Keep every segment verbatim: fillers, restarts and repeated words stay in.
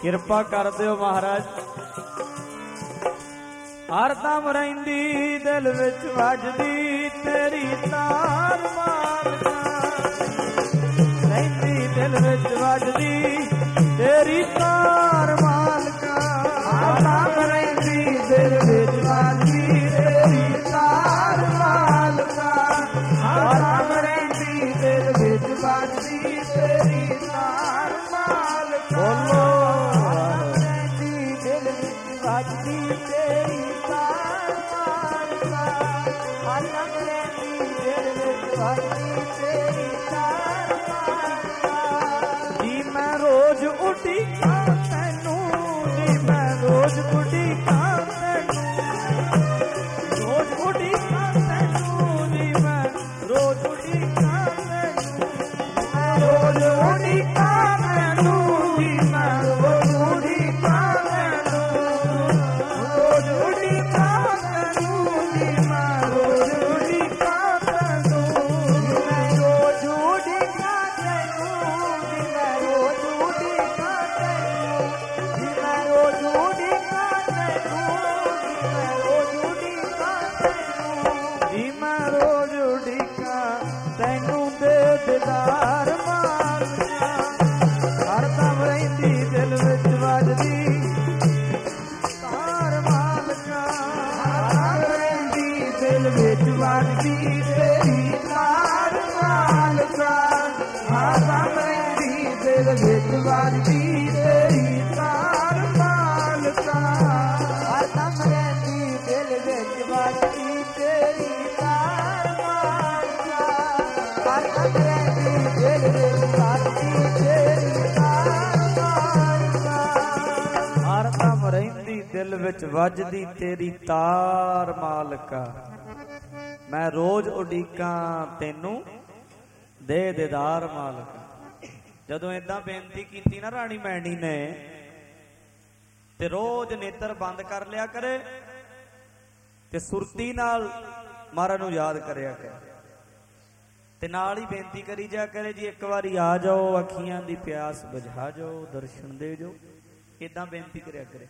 ਕਿਰਪਾ ਕਰ ਦਿਓ ਮਹਾਰਾਜ। ਹਰਦਮ ਰਹਿੰਦੀ ਦਿਲ ਵਿੱਚ ਵੱਜਦੀ ਤੇਰੀ ਤਾਰ ਮਾਲਕਾ, ਰਹਿੰਦੀ ਦਿਲ ਵਿੱਚ ਵੱਜਦੀ ਤੇਰੀ ਤਾਰ ਮਾਲਕਾ, ਹਰਦਮ ਰਹਿੰਦੀ ਦਿਲ ਵਿੱਚ ਵੱਜਦੀ ਤੇਰੀ ਤਾਰ ਮਾਲਕਾ, ਹਰਦਮ ਰਹਿੰਦੀ ਦਿਲ ਵਿੱਚ ਵੱਜਦੀ ਤੇਰੀ ਤਾਰ ਮਾਲਕਾ। ਬੋਲੋ ਰਹਿੰਦੀ ਦਿਲ ਵਿੱਚ ਵੱਜਦੀ ਤੇਰੀ ਜੀ ਮੈਂ ਰੋਜ਼ ਉਡੀਕਾਂ ਤੈਨੂੰ, ਜੀ ਮੈਂ ਰੋਜ਼ ਉਡੀਕਾਂ ਤੈਨੂੰ, ਰੋਜ਼ ਉਡੀਕਾਂ ਤੈਨੂੰ, ਜੀ ਮੈਂ ਰੋਜ਼ ਉਡੀਕਾਂ ਤੈਨੂੰ, ਮੈਂ ਰੋਜ਼ ਉਡੀਕਾਂ ਤੈਨੂੰ, ਜੀ ਮੈਂ ਰੋਜ਼ ਉਡੀਕਾਂ ਤੈਨੂੰ, ਰੋਜ਼ ਉਡੀਕਾਂ ਤੈਨੂੰ, ਜੀ ਮੈਂ ਰੋਜ਼ ਉਡੀਕਾਂ ਤੈਨੂੰ, ਮੈਂ ਰੋਜ਼ ਉਡੀਕਾਂ ਤੈਨੂੰ, ਜੀ ਮੈਂ ਰੋਜ਼ ਉਡੀਕਾਂ ਤੈਨੂੰ, ਜੀ ਮੈਂ ਰੋਜ਼ ਉਡੀਕਾਂ ਤੈਨੂੰ, ਜੀ ਮੈਂ ਰੋਜ਼ ਉਡੀਕਾਂ ਤੈਨੂੰ, ਦੇ ਦੀਦਾਰ ਮਾਲਕਾ, ਹਰਦਮ ਰਹਿੰਦੀ ਦਿਲ ਵਿੱਚ ਵੱਜਦੀ ਤਾਰ ਮਾਲਕਾ, ਹਰਦਮ ਰਹਿੰਦੀ ਦਿਲ ਵਿੱਚ ਵੱਜਦੀ ਤੇਰੀ ਤਾਰ ਮਾਲਕਾ, ਹਰਦਮ ਰਹਿੰਦੀ ਦਿਲ ਵਿੱਚ ਵੱਜਦੀ ਤੇਰੀ ਤਾਰ ਮਾਲਕਾ, ਹਰਦਮ ਰਹਿੰਦੀ ਦਿਲ ਵਿੱਚ ਵੱਜਦੀ ਤੇਰੀ ਤਾਰ ਮਾਲਕਾ, ਹਰਦਮ ਰਹਿੰਦੀ ਦਿਲ ਵਿੱਚ ਵੱਜਦੀ ਤੇਰੀ ਤਾਰ ਮਾਲਕਾ, ਹਰਦਮ ਰਹਿੰਦੀ ਦਿਲ ਵਿੱਚ ਵੱਜਦੀ ਤੇਰੀ ਤਾਰ ਮਾਲਕਾ, ਮੈਂ ਰੋਜ਼ ਉਡੀਕਾਂ ਤੈਨੂੰ, ਦੇ ਦੀਦਾਰ ਮਾਲਕਾ। ਜਦੋਂ ਏਦਾਂ ਬੇਨਤੀ ਕੀਤੀ ਨਾ ਰਾਣੀ ਮੈਣੀ ਨੇ, ਤੇ ਰੋਜ਼ ਨੇਤਰ ਬੰਦ ਕਰ ਲਿਆ ਕਰੇ ਤੇ ਸੁਰਤੀ ਨਾਲ ਮਹਾਰਾਜ ਨੂੰ ਯਾਦ ਕਰਿਆ ਕਰੇ, ਤੇ ਨਾਲ ਹੀ ਬੇਨਤੀ ਕਰੀ ਜਾ ਕਰੇ ਜੀ ਇੱਕ ਵਾਰੀ ਆ ਜਾਓ, ਅੱਖੀਆਂ ਦੀ ਪਿਆਸ ਬੁਝਾ ਜਾਓ, ਦਰਸ਼ਨ ਦੇ ਜਾਓ, ਏਦਾਂ ਬੇਨਤੀ ਕਰਿਆ ਕਰੇ।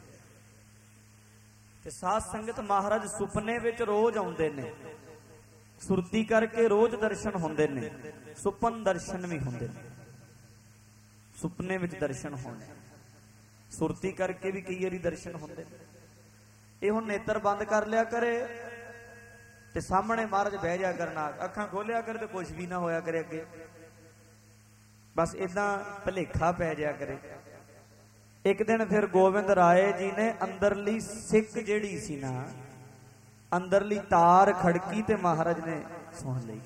ਤੇ ਸਾਧ ਸੰਗਤ ਮਹਾਰਾਜ ਸੁਪਨੇ ਵਿੱਚ ਰੋਜ਼ ਆਉਂਦੇ ਨੇ, ਸੁਰਤੀ ਕਰਕੇ ਰੋਜ਼ ਦਰਸ਼ਨ ਹੁੰਦੇ ਨੇ, ਸੁਪਨ ਦਰਸ਼ਨ ਵੀ ਹੁੰਦੇ ਨੇ, ਸੁਪਨੇ ਵਿੱਚ ਦਰਸ਼ਨ ਹੋਣੇ, ਸੁਰਤੀ ਕਰਕੇ ਵੀ ਕਈ ਵਾਰੀ ਦਰਸ਼ਨ ਹੁੰਦੇ ਨੇ। ਇਹ ਹੁਣ ਨੇਤਰ ਬੰਦ ਕਰ ਲਿਆ ਕਰੇ ਤੇ ਸਾਹਮਣੇ ਮਹਾਰਾਜ ਬਹਿ ਜਾ ਕਰਨਾ, ਅੱਖਾਂ ਖੋਲਿਆ ਕਰੇ ਤੇ ਕੁਝ ਵੀ ਨਾ ਹੋਇਆ ਕਰੇ ਅੱਗੇ, ਬਸ ਏਦਾਂ ਭੁਲੇਖਾ ਪੈ ਜਾਇਆ ਕਰੇ। ਇੱਕ ਦਿਨ ਫਿਰ ਗੋਬਿੰਦ ਰਾਏ ਜੀ ਨੇ ਅੰਦਰਲੀ ਸਿੱਕ ਜਿਹੜੀ ਸੀ ਨਾ, ਅੰਦਰਲੀ ਤਾਰ ਖੜਕੀ ਤੇ ਮਹਾਰਾਜ ਨੇ ਸੁਣ ਲਈ।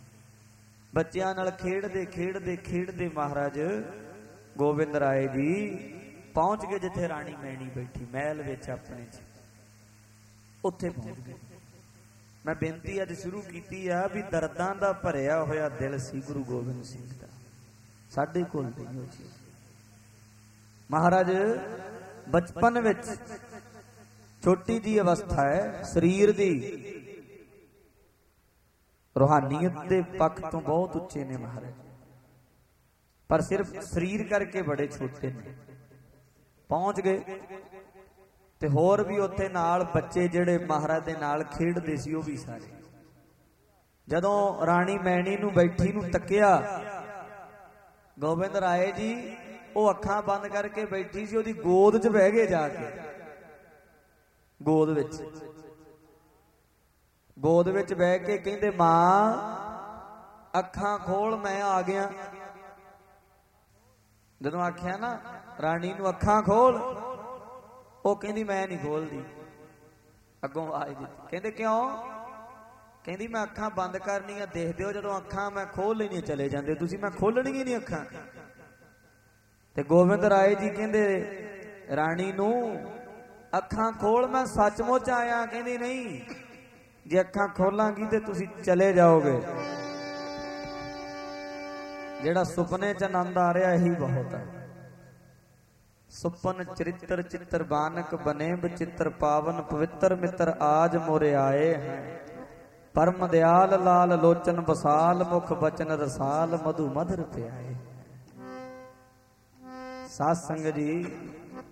ਬੱਚਿਆਂ ਨਾਲ ਖੇਡਦੇ ਖੇਡਦੇ ਖੇਡਦੇ ਮਹਾਰਾਜ ਗੋਬਿੰਦ ਰਾਏ ਜੀ ਪਹੁੰਚ ਗਏ ਜਿੱਥੇ ਰਾਣੀ ਮੈਣੀ ਬੈਠੀ ਮਹਿਲ ਵਿੱਚ ਆਪਣੇ ਚ, ਉੱਥੇ ਪਹੁੰਚ ਗਏ। ਮੈਂ ਬੇਨਤੀ ਅੱਜ ਸ਼ੁਰੂ ਕੀਤੀ ਆ ਵੀ ਦਰਦਾਂ ਦਾ ਭਰਿਆ ਹੋਇਆ ਦਿਲ ਸੀ ਗੁਰੂ ਗੋਬਿੰਦ ਸਿੰਘ ਦਾ, ਸਾਡੇ ਕੋਲ ਨਹੀਂ ਉਹ ਚੀਜ਼। ਮਹਾਰਾਜ ਬਚਪਨ ਵਿੱਚ ਛੋਟੀ ਜੀ ਅਵਸਥਾ ਹੈ, ਸਰੀਰ ਦੀ ਰੂਹਾਨੀਅਤ ਦੇ ਪੱਖ ਤੋਂ ਬਹੁਤ ਉੱਚੇ ਨੇ ਮਹਾਰਾਜ, ਪਰ ਸਿਰਫ ਸਰੀਰ ਕਰਕੇ ਬੜੇ ਛੋਟੇ ਨੇ। ਪਹੁੰਚ ਗਏ ਤੇ ਹੋਰ ਵੀ ਉੱਥੇ ਨਾਲ ਬੱਚੇ ਜਿਹੜੇ ਮਹਾਰਾਜ ਦੇ ਨਾਲ ਖੇਡਦੇ ਸੀ ਉਹ ਵੀ ਸਾਰੇ। ਜਦੋਂ ਰਾਣੀ ਮੈਣੀ ਨੂੰ ਬੈਠੀ ਨੂੰ ਤੱਕਿਆ, ਗੋਬਿੰਦ ਰਾਏ ਜੀ ਉਹ ਅੱਖਾਂ ਬੰਦ ਕਰਕੇ ਬੈਠੀ ਸੀ, ਉਹਦੀ ਗੋਦ 'ਚ ਬਹਿ ਗਏ ਜਾ ਕੇ, ਗੋਦ ਵਿੱਚ ਗੋਦ ਵਿੱਚ ਬਹਿ ਕੇ ਕਹਿੰਦੇ ਮਾਂ ਅੱਖਾਂ ਖੋਲ ਮੈਂ ਆ ਗਿਆ। ਜਦੋਂ ਆਖਿਆ ਨਾ ਰਾਣੀ ਨੂੰ ਅੱਖਾਂ ਖੋਲ, ਉਹ ਕਹਿੰਦੀ ਮੈਂ ਨਹੀਂ ਖੋਲਦੀ। ਅੱਗੋਂ ਆਵਾਜ਼ ਦਿੱਤੀ, ਕਹਿੰਦੇ ਕਿਉਂ? ਕਹਿੰਦੀ ਮੈਂ ਅੱਖਾਂ ਬੰਦ ਕਰਨੀਆਂ, ਦੇਖਦੇ ਹੋ ਜਦੋਂ ਅੱਖਾਂ ਮੈਂ ਖੋਲ ਲੈਣੀਆਂ ਚਲੇ ਜਾਂਦੇ ਤੁਸੀਂ, ਮੈਂ ਖੋਲਣੀਆਂ ਨਹੀਂ ਅੱਖਾਂ। ਤੇ ਗੋਬਿੰਦ ਰਾਏ ਜੀ ਕਹਿੰਦੇ ਰਾਣੀ ਨੂੰ ਅੱਖਾਂ ਖੋਲ, ਮੈਂ ਸੱਚਮੁੱਚ ਆਇਆ। ਕਹਿੰਦੀ ਨਹੀਂ, ਜੇ ਅੱਖਾਂ ਖੋਲਾਂਗੀ ਤੇ ਤੁਸੀਂ ਚਲੇ ਜਾਓਗੇ। ਜਿਹੜਾ ਸੁਪਨੇ 'ਚ ਆਨੰਦ ਆ ਰਿਹਾ ਇਹੀ ਬਹੁਤ ਹੈ। ਸੁਪਨ ਚਰਿੱਤਰ ਚਿੱਤਰ ਬਾਨਕ ਬਨੇ ਬਚਿੱਤਰ ਪਾਵਨ ਪਵਿੱਤਰ ਮਿੱਤਰ ਆਜ ਮੋਰੇ ਆਏ ਹੈ। ਪਰਮ ਦਿਆਲ ਲਾਲ ਲੋਚਨ ਬਸਾਲ ਮੁਖ ਬਚਨ ਰਸਾਲ ਮਧੂ ਮਧੁਰ ਪਿਆਏ। ਸਾਧ ਸੰਗਤ ਜੀ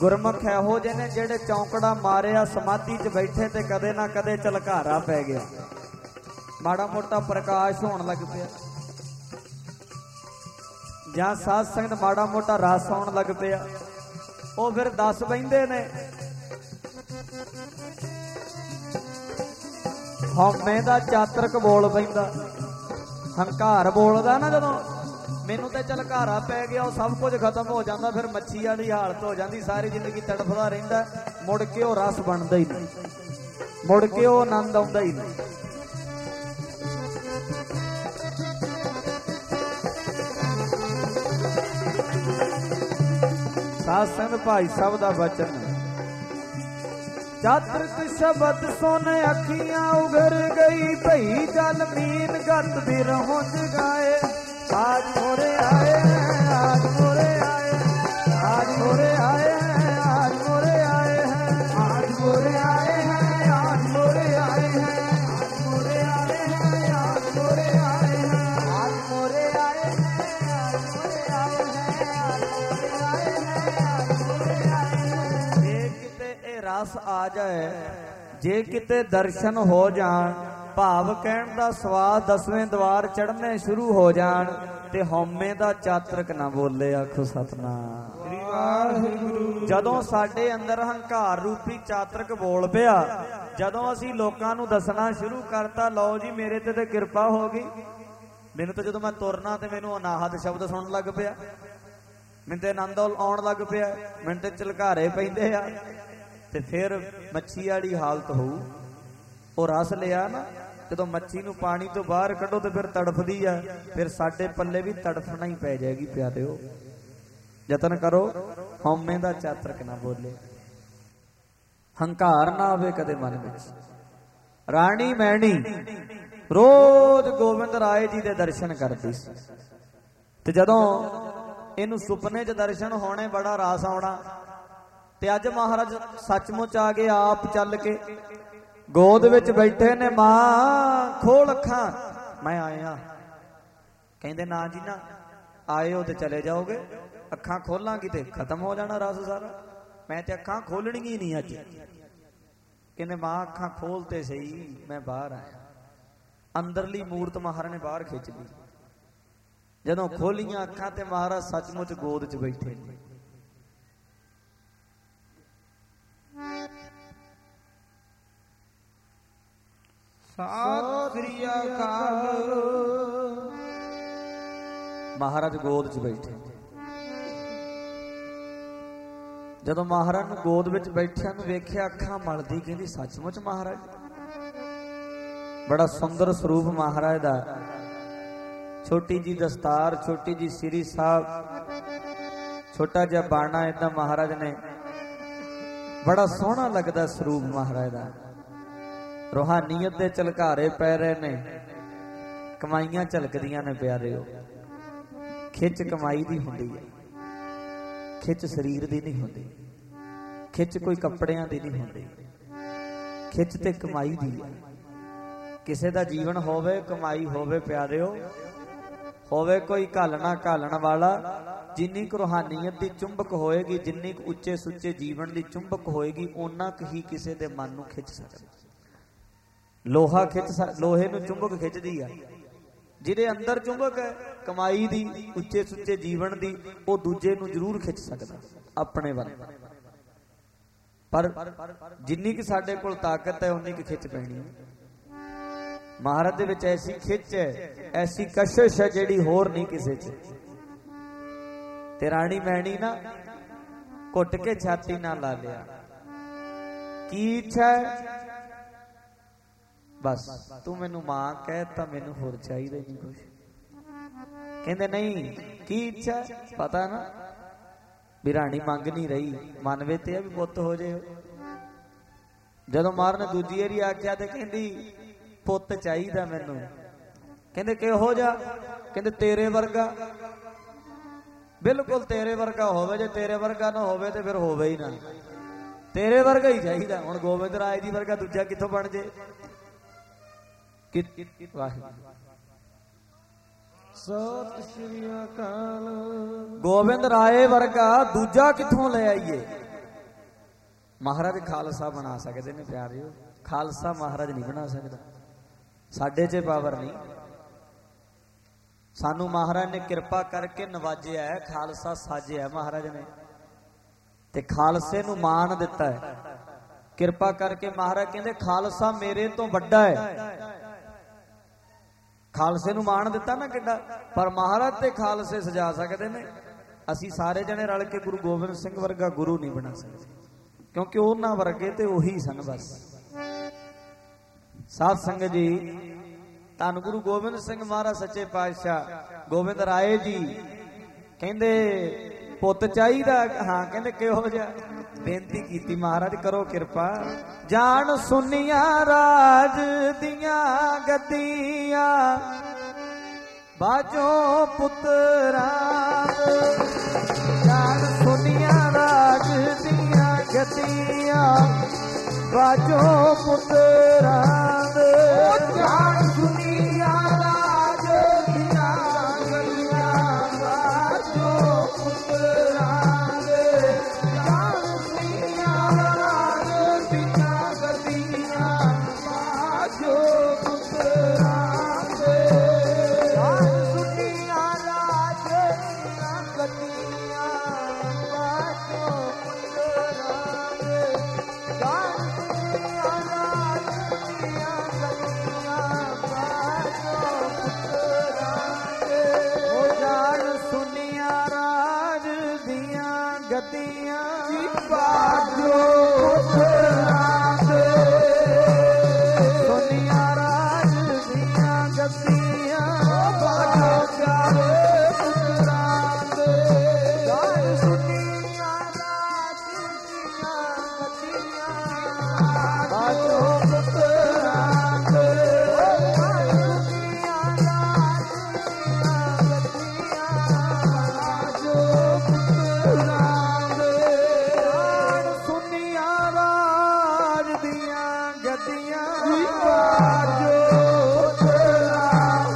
ਗੁਰਮੁਖ ਇਹੋ ਜਿਹੇ ਨੇ ਜਿਹੜੇ ਚੌਂਕੜਾ ਮਾਰਿਆ ਸਮਾਧੀ 'ਚ ਬੈਠੇ ਤੇ ਕਦੇ ਨਾ ਕਦੇ ਝਲਕਾਰਾ ਪੈ ਗਿਆ, ਮਾੜਾ ਮੋਟਾ ਪ੍ਰਕਾਸ਼ ਹੋਣ ਲੱਗ ਪਿਆ, ਜਾਂ ਸਾਧ ਸੰਗਤ ਮਾੜਾ ਮੋਟਾ ਰਸ ਆਉਣ ਲੱਗ ਪਿਆ, ਉਹ ਫਿਰ ਦੱਸ ਬੈਂਦੇ ਨੇ ਹਉਮੈ ਦਾ ਚਾਤਰਕ ਬੋਲ ਪੈਂਦਾ। ਹੰਕਾਰ ਬੋਲਦਾ ਨਾ ਜਦੋਂ, ਮੈਨੂੰ ਤੇ ਝਲਕਾਰਾ ਪੈ ਗਿਆ, ਉਹ ਸਭ ਕੁਝ ਖਤਮ ਹੋ ਜਾਂਦਾ, ਫਿਰ ਮੱਛੀ ਵਾਲੀ ਹਾਲਤ ਹੋ ਜਾਂਦੀ, ਸਾਰੀ ਜ਼ਿੰਦਗੀ ਤੜਫਦਾ ਰਹਿੰਦਾ, ਮੁੜ ਕੇ ਉਹ ਰਸ ਬਣਦਾ ਹੀ ਨਹੀਂ, ਮੁੜ ਕੇ ਉਹ ਆਨੰਦ ਆਉਂਦਾ ਹੀ ਨਹੀਂ। ਸਾਧ ਸੰਗਤ ਭਾਈ ਸਾਹਿਬ ਦਾ ਬਚਨ, ਚਾਤਰਕ ਸ਼ਬਦ ਸੁਨ ਅੱਖੀਆਂ ਉਗਰ ਗਈ, ਭਈ ਜਲ ਮੀਨ ਗਤ ਬਿਰਹੋਂ ਜਗਾਏ, आज मोरे आए हैं, आज मोरे आए हैं, आज मोरे आए हैं, आज मोरे आए हैं, आज मोरे आए हैं, आज मोरे आए हैं, आज मोरे आए हैं, आज मोरे आए हैं, आज मोरे आए हैं, आज मोरे आए हैं, आज मोरे आए हैं, आज मोरे आए हैं। जे किते ए रस आ जाए, जे किते दर्शन हो जान, भाव कहण दा स्वाद दसवें द्वार चढ़ने शुरू हो जान, ते हौमे दा चातरक ना बोले, आखो सतनाम। जदों साडे अंदर हंकार रूपी चातरक बोल पिया, जदों असीं लोकां नूं दसना शुरू करता, लो जी मेरे ते ते किरपा हो गई, मैनूं तो जदों मैं तुरना ते मैनूं अनाहत शब्द सुणन लग पिया, मैनूं ते आनंद आउण लग पिया, मैनूं ते झलकारे पैंदे आ, ते फिर मच्छी वाली हालत होऊ। ਉਹ ਰਸ ਲਿਆ ਨਾ, ਜਦੋਂ ਮੱਛੀ ਨੂੰ ਪਾਣੀ ਤੋਂ ਬਾਹਰ ਕੱਢੋ ਤੇ ਫਿਰ ਤੜਫਦੀ ਆ, ਫਿਰ ਸਾਡੇ ਪੱਲੇ ਵੀ ਤੜਫਣਾ ਹੀ ਪੈ ਜਾਏਗੀ ਪਿਆਰਿਓ। ਯਤਨ ਕਰੋ ਹਉਮੈ ਦਾ ਚਾਤਰਕ ਨਾ ਬੋਲੇ, ਹੰਕਾਰ ਨਾ ਆਵੇ ਕਦੇ ਮਨ ਵਿੱਚ। ਰਾਣੀ ਮੈਣੀ ਰੋਜ਼ ਗੋਬਿੰਦ ਰਾਏ ਜੀ ਦੇ ਦਰਸ਼ਨ ਕਰਦੀ ਸੀ, ਤੇ ਜਦੋਂ ਇਹਨੂੰ ਸੁਪਨੇ 'ਚ ਦਰਸ਼ਨ ਹੋਣੇ, ਬੜਾ ਰਾਸ ਆਉਣਾ, ਤੇ ਅੱਜ ਮਹਾਰਾਜ ਸੱਚਮੁੱਚ ਆ ਗਏ ਆਪ ਚੱਲ ਕੇ, ਗੋਦ ਵਿੱਚ ਬੈਠੇ ਨੇ, ਮਾਂ ਖੋਲ ਅੱਖਾਂ, ਮੈਂ ਆਇਆ। ਕਹਿੰਦੇ ਨਾ ਜੀ ਨਾ, ਆਏ ਹੋ ਤੇ ਚਲੇ ਜਾਓਗੇ, ਅੱਖਾਂ ਖੋਲਾਂਗੀ ਤੇ ਖਤਮ ਹੋ ਜਾਣਾ ਰਸ ਸਾਰਾ, ਮੈਂ ਤੇ ਅੱਖਾਂ ਖੋਲਣੀਆਂ ਹੀ ਨਹੀਂ ਅੱਜ। ਕਹਿੰਦੇ ਮਾਂ ਅੱਖਾਂ ਖੋਲ ਤੇ ਸਹੀ, ਮੈਂ ਬਾਹਰ ਆਇਆ। ਅੰਦਰਲੀ ਮੂਰਤ ਮਹਾਰਾਜ ਨੇ ਬਾਹਰ ਖਿੱਚ ਲਈ, ਜਦੋਂ ਖੋਲੀਆਂ ਅੱਖਾਂ ਤੇ ਮਹਾਰਾਜ ਸੱਚਮੁੱਚ ਗੋਦ 'ਚ ਬੈਠੇ ਨੇ। ਸਤਿ ਸ੍ਰੀ ਅਕਾਲ। ਮਹਾਰਾਜ ਗੋਦ 'ਚ ਬੈਠੇ, ਜਦੋਂ ਮਹਾਰਾਜ ਨੂੰ ਗੋਦ ਵਿੱਚ ਬੈਠਿਆਂ ਨੂੰ ਵੇਖਿਆ, ਅੱਖਾਂ ਮਲਦੀ, ਕਹਿੰਦੀ ਸੱਚਮੁੱਚ ਮਹਾਰਾਜ। ਬੜਾ ਸੁੰਦਰ ਸਰੂਪ ਮਹਾਰਾਜ ਦਾ, ਛੋਟੀ ਜੀ ਦਸਤਾਰ, ਛੋਟੀ ਜੀ ਸ੍ਰੀ ਸਾਹਿਬ, ਛੋਟਾ ਜਿਹਾ ਬਾਣਾ, ਏਦਾਂ ਮਹਾਰਾਜ ਨੇ, ਬੜਾ ਸੋਹਣਾ ਲੱਗਦਾ ਸਰੂਪ ਮਹਾਰਾਜ ਦਾ। ਰੂਹਾਨੀਅਤ ਦੇ ਝਲਕਾਰੇ ਪੈ ਰਹੇ ਨੇ, ਕਮਾਈਆਂ ਝਲਕਦੀਆਂ ਨੇ ਪਿਆਰਿਓ। ਖਿੱਚ ਕਮਾਈ ਦੀ ਹੁੰਦੀ ਹੈ, ਖਿੱਚ ਸਰੀਰ ਦੀ ਨਹੀਂ ਹੁੰਦੀ, ਖਿੱਚ ਕੋਈ ਕੱਪੜਿਆਂ ਦੀ ਨਹੀਂ ਹੁੰਦੀ, ਖਿੱਚ ਤੇ ਕਮਾਈ ਦੀ ਹੈ। ਕਿਸੇ ਦਾ ਜੀਵਨ ਹੋਵੇ, ਕਮਾਈ ਹੋਵੇ ਪਿਆਰਿਓ, ਹੋਵੇ ਕੋਈ ਘਾਲਣਾ ਘਾਲਣ ਵਾਲਾ, ਜਿੰਨੀ ਕੁ ਰੂਹਾਨੀਅਤ ਦੀ ਚੁੰਬਕ ਹੋਏਗੀ, ਜਿੰਨੀ ਕੁ ਉੱਚੇ ਸੁੱਚੇ ਜੀਵਨ ਦੀ ਚੁੰਬਕ ਹੋਏਗੀ, ਓਨਾ ਕੁ ਹੀ ਕਿਸੇ ਦੇ ਮਨ ਨੂੰ ਖਿੱਚ ਸਕਦਾ। ਲੋਹਾ ਖਿੱਚ, ਲੋਹੇ ਨੂੰ ਚੁੰਬਕ ਖਿੱਚਦੀ ਆ, ਜਿਹਦੇ ਅੰਦਰ ਚੁੰਬਕ ਹੈ ਕਮਾਈ ਦੀ, ਉੱਚੇ ਸੁੱਚੇ ਜੀਵਨ ਦੀ, ਉਹ ਦੂਜੇ ਨੂੰ ਜ਼ਰੂਰ ਖਿੱਚ ਸਕਦਾ ਆਪਣੇ ਵੱਲ। ਪਰ ਜਿੰਨੀ ਕਿ ਸਾਡੇ ਕੋਲ ਤਾਕਤ ਹੈ, ਉਨੀ ਕਿ ਖਿੱਚ ਪੈਣੀ ਹੈ। ਮਹਾਰਾਜ ਦੇ ਵਿੱਚ ਐਸੀ ਖਿੱਚ ਹੈ, ਐਸੀ ਕਸ਼ਿਸ਼ ਹੈ, ਜਿਹੜੀ ਹੋਰ ਨਹੀਂ ਕਿਸੇ 'ਚ। ਤੇ ਰਾਣੀ ਮੈਣੀ ਨਾ ਘੁੱਟ ਕੇ ਛਾਤੀ ਨਾਲ ਲਾ ਲਿਆ, ਕੀ ਇੱਛਾ ਹੈ? ਬਸ ਤੂੰ ਮੈਨੂੰ ਮਾਂ ਕਹਿ ਤਾਂ ਮੈਨੂੰ ਹੋਰ ਚਾਹੀਦਾ ਨਹੀਂ ਕੁਛ। ਕਹਿੰਦੇ ਨਹੀਂ, ਕੀ ਇੱਛਾ? ਪਤਾ ਨਾ ਵੀ ਰਾਣੀ ਮੰਗ ਨਹੀਂ ਰਹੀ, ਮਨ ਵਿੱਚ ਤੇ ਆ ਵੀ ਪੁੱਤ ਹੋ ਜੇ। ਜਦੋਂ ਮਾਰ ਨੇ ਦੂਜੀ ਵਾਰੀ ਆਖਿਆ ਤੇ ਕਹਿੰਦੀ ਪੁੱਤ ਚਾਹੀਦਾ ਮੈਨੂੰ। ਕਹਿੰਦੇ ਕਿਹੋ ਜਿਹਾ? ਕਹਿੰਦੇ ਤੇਰੇ ਵਰਗਾ, ਬਿਲਕੁਲ ਤੇਰੇ ਵਰਗਾ ਹੋਵੇ। ਜੇ ਤੇਰੇ ਵਰਗਾ ਨਾ ਹੋਵੇ ਤੇ ਫਿਰ ਹੋਵੇ ਹੀ ਨਾ, ਤੇਰੇ ਵਰਗਾ ਹੀ ਚਾਹੀਦਾ। ਹੁਣ ਗੋਬਿੰਦ ਰਾਏ ਜੀ ਵਰਗਾ ਦੂਜਾ ਕਿੱਥੋਂ ਬਣ ਜੇ? ਸਤਿ ਸ੍ਰੀ ਅਕਾਲ। ਗੋਬਿੰਦ ਰਾਏ ਵਰਗਾ ਦੂਜਾ ਕਿੱਥੋਂ ਲੈ ਆਈਏ? महाराज खालसा बना सकते ने प्यारे, खालसा महाराज नहीं बना सकता, साडे च पावर नहीं। सानू महाराज ने कृपा करके नवाजिया है, खालसा साजिया है महाराज ने, ते खालसे नू मान दिता है कृपा करके। महाराज कहते खालसा मेरे तो वड्डा है, खालसे नू मान दिता ना किड्डा, पर महाराज ते खालसे सजा सकते ने। असी सारे जने रल के गुरु गोबिंद सिंह वर्गा गुरु नहीं बना सकते, क्योंकि उन्हां वर्गे ते उही सन बस। साध संगत जी, धन गुरु गोबिंद सिंह महाराज सच्चे पातशाह गोबिंद राय जी कहंदे पुੱਤ चाहिदा, हाँ कहंदे किहो जिहा, बेनती कीती महाराज करो कृपा। जान सुनिया राज दियां गद्दियां बाजो पुत्तरां, जान सुनिया राज दियां गद्दियां बाजो पुत्तरां, जान सुनिया राज दियां गद्दियां बाजो पुत्तरां, जान सुनिया राज दियां गद्दियां बाजो पुत्तरां, जान सुनिया राज दियां गद्दियां बाजो पुत्तरां, जान सुनिया राज दियां गद्दियां बाजो पुत्तरां, ओ जान सुनिया राज दियां गद्दियां बाजो पुत्तरां, सुनिया राज दियां गद्दियां बाजो पुत्तरां, जान सुनिया राज दियां गद्दियां बाजो पुत्तरां, जान सुनिया राज दियां गद्दियां बाजो पुत्तरां,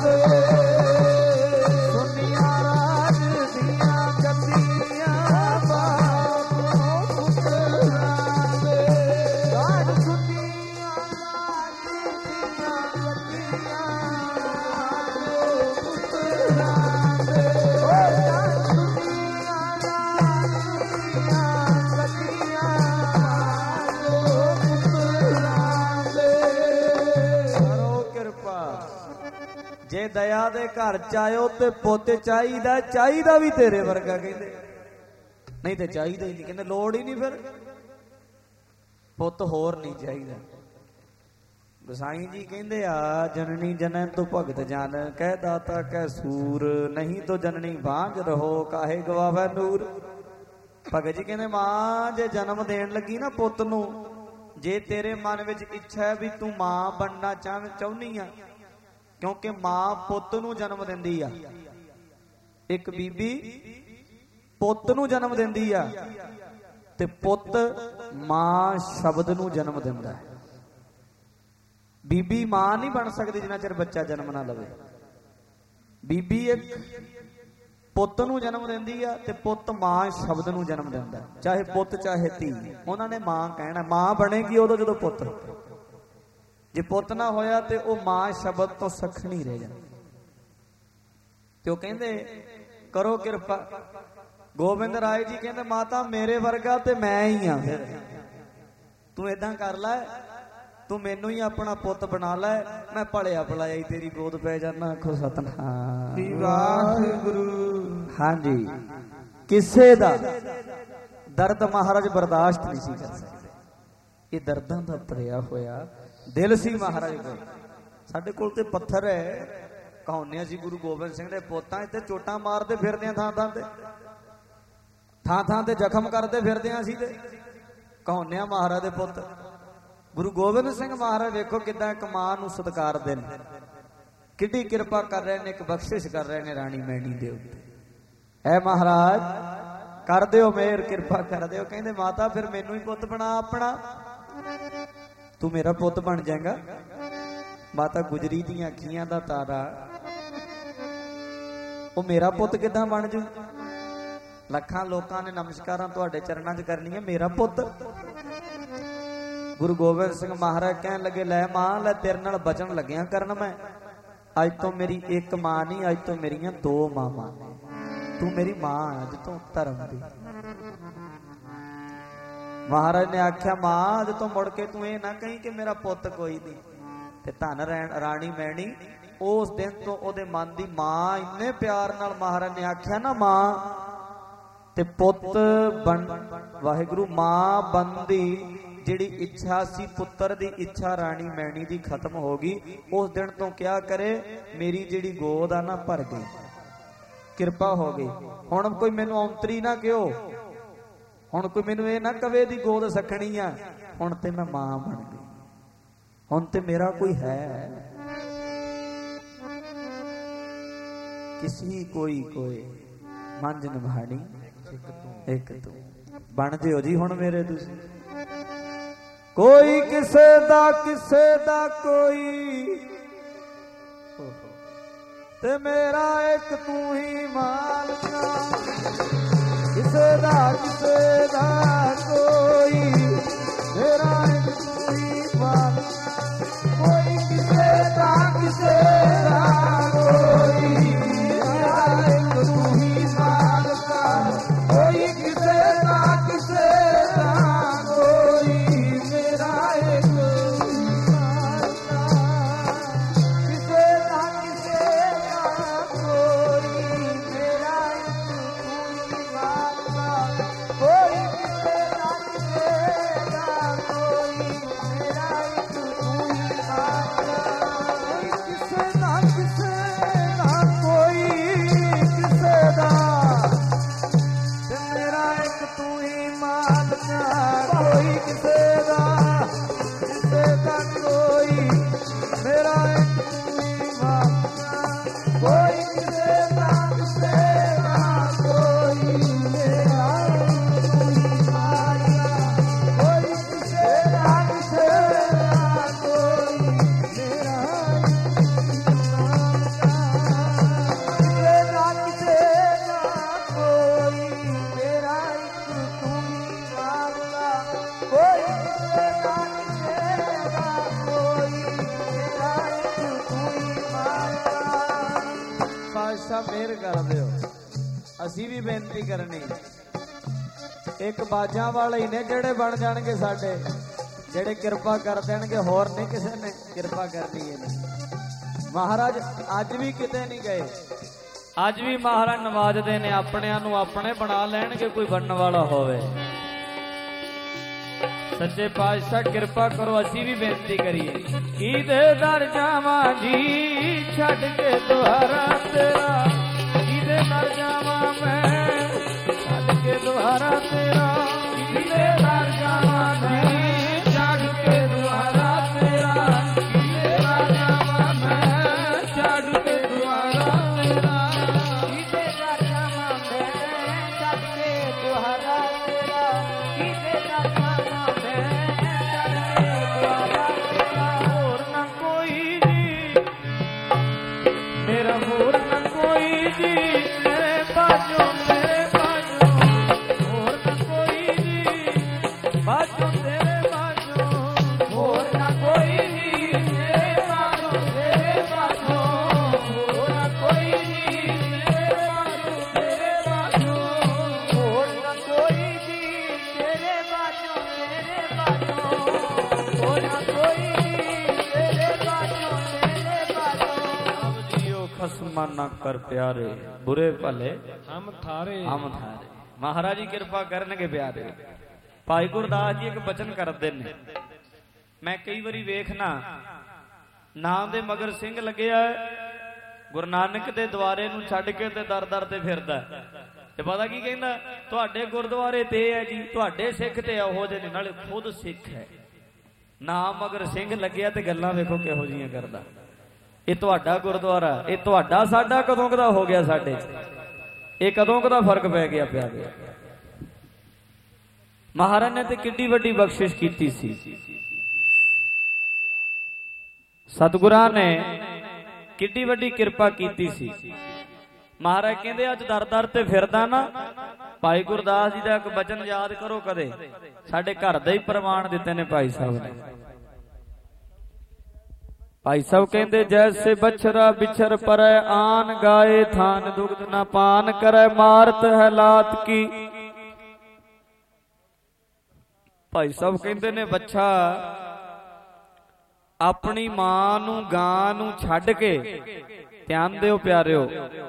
सुनिया राज दियां गद्दियां बाजो पुत्तरां, जान सुनिया राज दियां गद्दियां बाजो पुत्तरां, जान सुनिया राज दियां गद्दियां बाजो पुत्तरां। करो कृपा, जे दया दे घर चायो ते पुੱਤ ਚਾਹੀਦਾ, ਚਾਹੀਦਾ ਵੀ तेरे वर्गा कहते, नहीं ते ਚਾਹੀਦਾ ही नहीं, कहते लोड़ ही नहीं, फिर ਪੁੱਤ होर नहीं चाहिए। गोसाई जी कहते आ जननी जनन तो भगत जान, कह दाता कह सूर, नहीं तो जननी बांझ रहो काहे गवावे नूर। भगत जी कहते मां जे जन्म देन लगी ना पुੱਤ ਨੂੰ, जे तेरे मन विच इच्छा है भी तू मां बनना चाह चाहनी आ, क्योंकि मां पुੱਤ ਨੂੰ जन्म दिंदी आ, एक बीबी पुੱਤ ਨੂੰ जन्म दिंदी आ, ते पुੱਤ मां शब्द ਨੂੰ जन्म दिंदा है। बीबी मां नहीं बन सकती जिन्ना चिर बच्चा जन्म ना लवे। बीबी एक पुੱਤ ਨੂੰ जन्म दिंदी आ, ते पुੱਤ मां शब्द ਨੂੰ जन्म दिंदा, चाहे पुੱਤ चाहे धी, उन्होंने मां कहना, मां बनेगी उदों जदों पुੱਤ, जे पुੱਤ ना होया ते ओ मां शब्द तो सखणी रह जाए। ते ओ कहंदे करो कृपा। गोबिंद राय जी कहंदे माता मेरे वर्गा ते मैं ही हाँ, फिर तू इदां कर लै, तू मैनू ही अपना पुੱਤ बना लै, मैं भलिया भलाया तेरी गोद पै जाना। आखो सतनाम वाहिगुरू। हाँ जी, किसे दा दर्द महाराज बर्दाश्त नहीं सी कर सकते, ये दर्दां दा भरिया होया दिल सी महाराज कोल। साडे कोल ते पत्थर है, कहाउने असीं गुरु गोबिंद सिंह दे पुੱਤਾਂ इत्थे चोटां मारदे फिरदे थां थां ते, थां थां ते जख्म करदे फिरदे असीं ते कहाउने महाराज दे पुੱਤ। गुरु गोबिंद सिंह महाराज देखो किदां एक मां नूं सत्कारदे ने, किड्डी किरपा कर रहे ने, एक बख्शिश कर रहे ने राणी मैणी दे उत्ते। है महाराज कर दिओ मेहर, किरपा कर दिओ। कहंदे माता फिर मैनू ही पुੱਤ बना अपना, तू मेरा पुੱਤ बन जाएगा। माता गुजरी दियां अखियां दा तारा, वो मेरा पुੱਤ किदां बन जू। लखां लोकां ने नमस्कारां तुहाडे चरणां 'च करनी है, मेरा पुੱਤ गुरु गोबिंद सिंह महाराज कहन लगे, लै मां लै तेरे नाल बचन लग्या करन, मैं अज तो मेरी एक मां नहीं, अज तो मेरियां दो मावां ने, तू मेरी मां अज तो धर्म दी। महाराज ने आख्या, मां अज तो मुड़ के तू ये ना कहीं कि मेरा पुत कोई नहीं। ते धन राणी मैणी उस दिन तो ओदे मन दी मां इन्ने प्यार नाल महाराज ने आख्या ना, मां ते पुत बन वाहिगुरु मां बनदी जिहड़ी इच्छा सी पुत्र दी इच्छा राणी मैणी दी खत्म हो गई। उस दिन तो क्या करे, मेरी जिहड़ी गोद आ ना भर गई, किरपा हो गई। हुण कोई मैनू औंतरी ना कहो, हुण कोई मैनू ये ना कवे दी गोद सखणी आ, हुण ते मैं मां बन गई, हुण ते मेरा कोई है। किसी कोई कोई मंझ निभाणी एक तू बन जियो जी हुण मेरे तुसीं। कोई किसे दा किसे दा कोई ते मेरा एक तू ही मालका, किसे दा किसे दा कोई मेरा एक तू ही मालका, कोई किसे दा किसे दा कोई मेरा एक तू ही मालका, कोई किसे दा किसे दा कोई मेरा एक तू ही मालका, किसे दा किसे दा कोई मेरा एक तू ही मालका, कोई किसे दा किसे दा कोई मेरा एक तू ही मालका, किसे दा किसे दा कोई किसे दा ते मेरा एक तू ही मालका, कोई किसे दा किसे दा कोई मेरा एक तू ही मालका, कोई किसे दा किसे दा कोई मेरा एक तू ही मालका, कोई किसे दा किसे दा कोई मेरा मेहर कर दियो। असी भी बेनती करनी, एक बाजा वाले ही ने जेड़े बन जाणगे साडे, जेड़े किरपा कर देणगे, होर नहीं किसी ने किरपा करनी है। महाराज अज भी किते नहीं गए, अज भी महाराज नवाजदे ने, अपनियां नूं अपने बना लैणगे कोई बनने वाला होवे। सच्चे पातशाह किरपा करो, असी भी बेनती करिए। किदे दर जावां जी छड्ड के दुआरा तेरा, किदे दर जावां मैं छड्ड के दुआरा तेरा, किदे दर जावां जी छड्ड के दुआरा तेरा, किदे दर जावां मैं छड्ड के दुआरा तेरा, किदे दर जावां मैं छड्ड के दुआरा तेरा, किदे दर जावां ना कर प्यारे, बुरे भले हम थारे हम थारे। महाराज जी किरपा करनगे प्यारे। भाई गुरदास जी एक बचन करते ने, मैं कई बारी वेखना नाम दे मगर सिंह लग्या, गुरु नानक दे द्वारे नूं छड्ड के ते दर दर ते फिरदा, ते पता की कहंदा, तुहाडे गुरद्वारे ते है जी, तुहाडे सिख ते ओहो जे ने, नाले खुद सिख है। नाम मगर सिंह लग्या ते गल्लां वेखो किहो जिहियां करदा। ਇਹ ਤੁਹਾਡਾ ਗੁਰਦੁਆਰਾ, ਇਹ ਤੁਹਾਡਾ ਸਾਡਾ ਕਦੋਂ ਕਦਾ ਹੋ ਗਿਆ, ਸਾਡੇ ਇਹ ਕਦੋਂ ਕਦਾ ਫਰਕ ਪੈ ਗਿਆ ਪਿਆ ਗਿਆ। ਮਹਾਰਾਜ ਨੇ ਤੇ ਕਿੱਡੀ ਵੱਡੀ ਬਖਸ਼ਿਸ਼ ਕੀਤੀ ਸੀ, ਸਤਿਗੁਰਾਂ ਨੇ ਕਿੱਡੀ ਵੱਡੀ ਕਿਰਪਾ ਕੀਤੀ ਸੀ। ਮਹਾਰਾਜ ਕਹਿੰਦੇ ਅੱਜ ਦਰ ਦਰ ਤੇ ਫਿਰਦਾ ਨਾ, ਭਾਈ ਗੁਰਦਾਸ ਜੀ ਦਾ ਇੱਕ ਬਚਨ ਯਾਦ ਕਰੋ ਕਦੇ, ਸਾਡੇ ਘਰ ਦੇ ਹੀ ਪ੍ਰਮਾਣ ਦਿੱਤੇ ਨੇ ਭਾਈ ਸਾਹਿਬ ਨੇ। ਭਾਈ ਸਾਹਿਬ ਕਹਿੰਦੇ ਜੈਸੇ ਬਛਰਾ ਬਿਛਰ ਪਰੈ ਆਨ ਗਾਏ ਥਾਨ ਦੁਗਧ ਨਾ ਪਾਨ ਕਰੈ ਮਾਰਤ ਹੈ ਲਾਤ ਕੀ। ਭਾਈ ਸਾਹਿਬ ਕਹਿੰਦੇ ਨੇ ਬੱਚਾ ਆਪਣੀ ਮਾਂ ਨੂੰ ਗਾਂ ਨੂੰ ਛੱਡ ਕੇ, ਧਿਆਨ ਦਿਓ ਪਿਆਰਿਓ,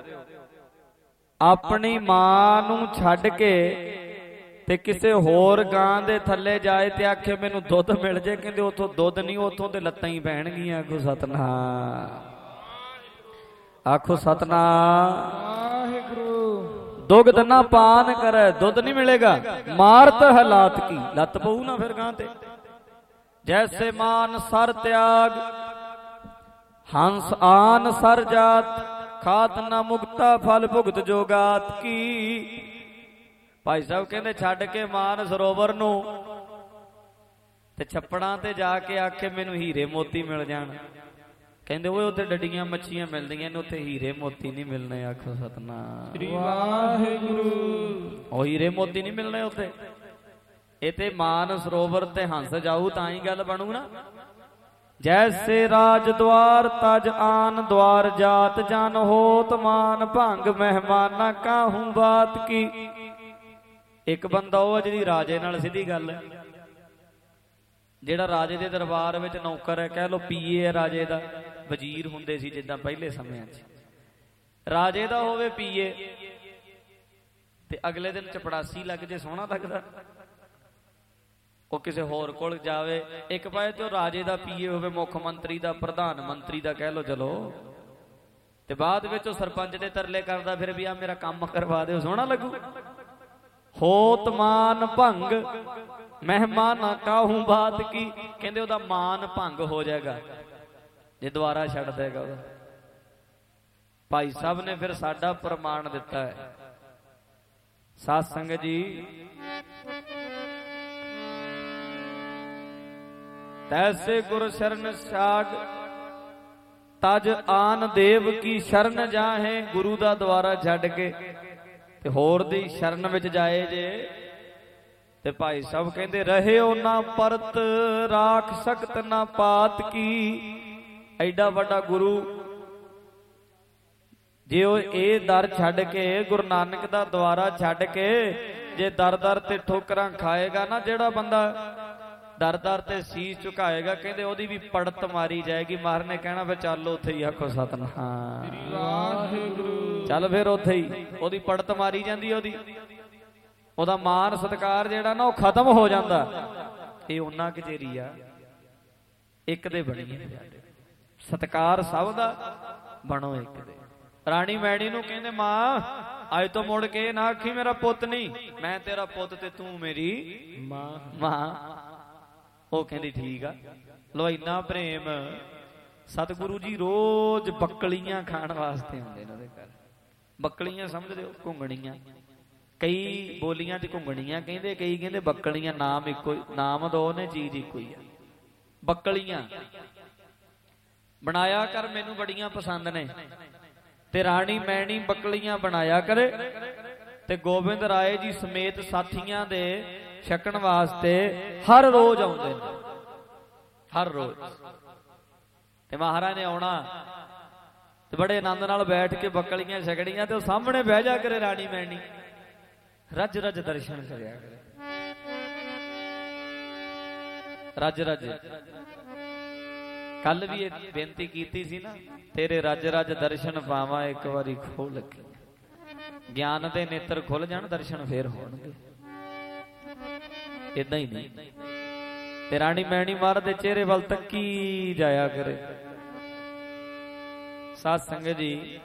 ਆਪਣੀ ਮਾਂ ਨੂੰ ਛੱਡ ਕੇ ਤੇ ਕਿਸੇ ਹੋਰ ਗਾਂ ਦੇ ਥੱਲੇ ਜਾਏ ਤੇ ਆਖੇ ਮੈਨੂੰ ਦੁੱਧ ਮਿਲ ਜੇ, ਕਹਿੰਦੇ ਉਥੋਂ ਦੁੱਧ ਨਹੀਂ, ਉਥੋਂ ਤੇ ਲੱਤਾਂ ਹੀ ਪੈਣਗੀਆਂ। ਆਖੋ ਸਤਨਾਮ, ਆਖੋ ਸਤਨਾਮ ਵਾਹਿਗੁਰੂ। ਦੁਗਧ ਨਾ ਪਾਨ ਕਰੈ, ਦੁੱਧ ਨਹੀਂ ਮਿਲੇਗਾ, ਮਾਰਤ ਹੈ ਲਾਤ ਕੀ, ਲੱਤ ਪਊ ਨਾ ਫਿਰ ਗਾਂ ਤੇ। ਜੈਸੇ ਮਾਨ ਸਰ ਤਿਆਗ ਹੰਸ ਆਨ ਸਰ ਜਾਤ, ਖਾਤ ਨਾ ਮੁਕਤਾ ਫਲ ਭੁਗਤ ਜੋਗਾਤ ਕੀ। ਭਾਈ ਸਾਹਿਬ ਕਹਿੰਦੇ ਛੱਡ ਕੇ ਮਾਨ ਸਰੋਵਰ ਨੂੰ ਤੇ ਛੱਪੜਾਂ ਤੇ ਜਾ ਕੇ ਆਖੇ ਮੈਨੂੰ ਹੀਰੇ ਮੋਤੀ ਮਿਲ ਜਾਣ, ਕਹਿੰਦੇ ਓਏ ਉੱਥੇ ਡੱਡੀਆਂ ਮੱਛੀਆਂ ਮਿਲਦੀਆਂ ਨੇ, ਉੱਥੇ ਹੀਰੇ ਮੋਤੀ ਨਹੀਂ ਮਿਲਣੇ। ਆਖੋ ਸਤਨਾਮ ਸ੍ਰੀ ਵਾਹਿਗੁਰੂ। ਉਹ ਹੀਰੇ ਮੋਤੀ ਨਹੀਂ ਮਿਲਣੇ ਉੱਥੇ, ਇਹ ਤੇ ਮਾਨ ਸਰੋਵਰ ਤੇ ਹੰਸ ਜਾਊ ਤਾਂ ਹੀ ਗੱਲ ਬਣੂ ਨਾ। ਜੈਸੇ ਰਾਜ ਦਵਾਰ ਤਜ ਆਨ ਦਵਾਰ ਜਾਤ, ਜਨ ਹੋਤ ਮਾਨ ਭੰਗ ਮਹਿਮਾਨਾ ਕਾਹੂ ਬਾਤ ਕੀ। ਇੱਕ ਬੰਦਾ ਉਹ ਜਿਹੜੀ ਰਾਜੇ ਨਾਲ ਸਿੱਧੀ ਗੱਲ ਹੈ, ਜਿਹੜਾ ਰਾਜੇ ਦੇ ਦਰਬਾਰ ਵਿੱਚ ਨੌਕਰ ਹੈ, ਕਹਿ ਲੋ ਪੀਏ ਹੈ ਰਾਜੇ ਦਾ, ਵਜ਼ੀਰ ਹੁੰਦੇ ਸੀ ਜਿੱਦਾਂ ਪਹਿਲੇ ਸਮਿਆਂ 'ਚ, ਰਾਜੇ ਦਾ ਹੋਵੇ ਪੀਏ ਤੇ ਅਗਲੇ ਦਿਨ ਚਪੜਾਸੀ ਲੱਗ ਜੇ, ਸੋਹਣਾ ਲੱਗਦਾ। ਉਹ ਕਿਸੇ ਹੋਰ ਕੋਲ ਜਾਵੇ, ਇੱਕ ਪਾਸੇ ਤੇ ਉਹ ਰਾਜੇ ਦਾ ਪੀਏ ਹੋਵੇ, ਮੁੱਖ ਮੰਤਰੀ ਦਾ, ਪ੍ਰਧਾਨ ਮੰਤਰੀ ਦਾ ਕਹਿ ਲੋ ਚਲੋ, ਤੇ ਬਾਅਦ ਵਿੱਚ ਉਹ ਸਰਪੰਚ ਦੇ ਤਰਲੇ ਕਰਦਾ ਫਿਰ ਵੀ ਆ ਮੇਰਾ ਕੰਮ ਕਰਵਾ ਦਿਓ, ਸੋਹਣਾ ਲੱਗੂ। ਹੋਤ ਮਾਨ ਭੰਗ ਮਹਿਮਾਨਾ ਕਾਹੂ ਬਾਤ ਕੀ, ਕਹਿੰਦੇ ਉਹਦਾ ਮਾਨ ਭੰਗ ਹੋ ਜਾਏਗਾ ਜੇ ਦੁਬਾਰਾ ਛੱਡ ਦੇਗਾ ਉਹਦਾ। ਭਾਈ ਸਾਹਿਬ ਨੇ ਫਿਰ ਸਾਡਾ ਪ੍ਰਮਾਣ ਦਿੱਤਾ ਹੈ। ਸਾਧ ਸੰਗਤ ਜੀ, ਤੈਸੇ ਗੁਰ ਸ਼ਰਨ ਛਾਗ ਤਜ ਆਨ ਦੇਵ ਕੀ ਸ਼ਰਨ ਜਾਹੇ, ਗੁਰੂ ਦਾ ਦੁਆਰਾ ਛੱਡ ਕੇ ਤੇ ਹੋਰ ਦੀ ਸ਼ਰਨ ਵਿੱਚ ਜਾਏ ਜੇ ਤੇ ਭਾਈ ਸਾਹਿਬ ਕਹਿੰਦੇ ਰਹਿਓ ਨਾ ਪਰਤ ਰਾਖ ਸਕਤ ਨਾ ਪਾਤ ਕੀ। ਐਡਾ ਵੱਡਾ ਗੁਰੂ ਜੇ ਉਹ ਇਹ ਦਰ ਛੱਡ ਕੇ, ਗੁਰੂ ਨਾਨਕ ਦਾ ਦੁਆਰਾ ਛੱਡ ਕੇ ਜੇ ਦਰ ਦਰ ਤੇ ਠੋਕਰਾਂ ਖਾਏਗਾ ਨਾ, ਜਿਹੜਾ ਬੰਦਾ ਦਰ ਦਰ ਤੇ ਸੀਸ ਝੁਕਾਏਗਾ, ਕਹਿੰਦੇ ਉਹਦੀ ਵੀ ਪੜਤ ਮਾਰੀ ਜਾਏਗੀ। ਮਾਰ ਨੇ ਕਹਿਣਾ ਫਿਰ ਚੱਲ ਉੱਥੇ ਹੀ। ਆਖੋ ਸਤਨਾਮ ਵਾਹਿਗੁਰੂ। ਚੱਲ ਫਿਰ ਉੱਥੇ ਹੀ ਉਹਦੀ ਪੜਤ ਮਾਰੀ ਜਾਂਦੀ, ਉਹਦੀ ਉਹਦਾ ਮਾਨ ਸਤਿਕਾਰ ਜਿਹੜਾ ਨਾ ਉਹ ਖਤਮ ਹੋ ਜਾਂਦਾ। ਇਹ ਉਹਨਾਂ ਕਚੇਰੀ ਆ, ਇੱਕ ਦੇ ਬਣੀਏ ਸਤਿਕਾਰ ਸਭ ਦਾ, ਬਣੋ ਇੱਕ ਦੇ। ਰਾਣੀ ਮੈਣੀ ਨੂੰ ਕਹਿੰਦੇ ਮਾਂ ਅੱਜ ਤੋਂ ਮੁੜ ਕੇ ਨਾ ਆਖੀ ਮੇਰਾ ਪੁੱਤ ਨਹੀਂ, ਮੈਂ ਤੇਰਾ ਪੁੱਤ ਤੇ ਤੂੰ ਮੇਰੀ ਮਾਂ ਮਾਂ। ਉਹ ਕਹਿੰਦੀ ਠੀਕ ਆ। ਲੋ ਇੰਨਾ ਪ੍ਰੇਮ। ਸਤਿਗੁਰੂ ਜੀ ਰੋਜ਼ ਬੱਕਲੀਆਂ ਖਾਣ ਵਾਸਤੇ ਆਉਂਦੇ ਨੇ ਉਹਦੇ ਘਰ। ਬੱਕਲੀਆਂ ਸਮਝਦੇ ਹੋ, ਘੁੰਗਣੀਆਂ, ਕਈ ਬੋਲੀਆਂ 'ਚ ਘੁੰਗਣੀਆਂ ਕਹਿੰਦੇ, ਕਈ ਕਹਿੰਦੇ ਬੱਕਲੀਆਂ। ਨਾਮ ਇੱਕੋ, ਨਾਮ ਦੋ ਨੇ, ਚੀਜ਼ ਇੱਕੋ ਹੀ ਆ। ਬੱਕਲੀਆਂ ਬਣਾਇਆ ਕਰ, ਮੈਨੂੰ ਬੜੀਆਂ ਪਸੰਦ ਨੇ, ਤੇ ਰਾਣੀ ਮੈਣੀ ਬੱਕਲੀਆਂ ਬਣਾਇਆ ਕਰੇ। ਤੇ ਗੋਬਿੰਦ ਰਾਏ ਜੀ ਸਮੇਤ ਸਾਥੀਆਂ ਦੇ ਛਕਣ ਵਾਸਤੇ ਹਰ ਰੋਜ਼ ਆਉਂਦੇ ਨੇ, ਹਰ ਰੋਜ਼। ਤੇ ਮਹਾਰਾਜ ਨੇ ਆਉਣਾ ਤੇ ਬੜੇ ਆਨੰਦ ਨਾਲ ਬੈਠ ਕੇ ਬੱਕਲੀਆਂ ਛਕਣੀਆਂ, ਤੇ ਉਹ ਸਾਹਮਣੇ ਬਹਿ ਜਾ ਕਰੇ ਰਾਣੀ ਮੈਣੀ, ਰੱਜ ਰੱਜ ਦਰਸ਼ਨ ਕਰਿਆ ਕਰੇ, ਰੱਜ ਰੱਜ। ਕੱਲ ਵੀ ਇਹ ਬੇਨਤੀ ਕੀਤੀ ਸੀ ਨਾ, ਤੇਰੇ ਰੱਜ ਰੱਜ ਦਰਸ਼ਨ ਪਾਵਾਂ ਇੱਕ ਵਾਰੀ ਖੋਲ ਕੇ। ਗਿਆਨ ਦੇ ਨੇਤਰ ਖੁੱਲ ਜਾਣ, ਦਰਸ਼ਨ ਫੇਰ ਹੋਣਗੇ। ਏਦਾਂ ਹੀ ਨਹੀਂ। ਤੇ ਰਾਣੀ ਮੈਣੀ ਮਹਾਰਾਜ ਦੇ ਚਿਹਰੇ ਵੱਲ ਤੱਕੀ ਜਾਇਆ ਕਰੇ। ਸਾਧ ਸੰਗਤ ਜੀ,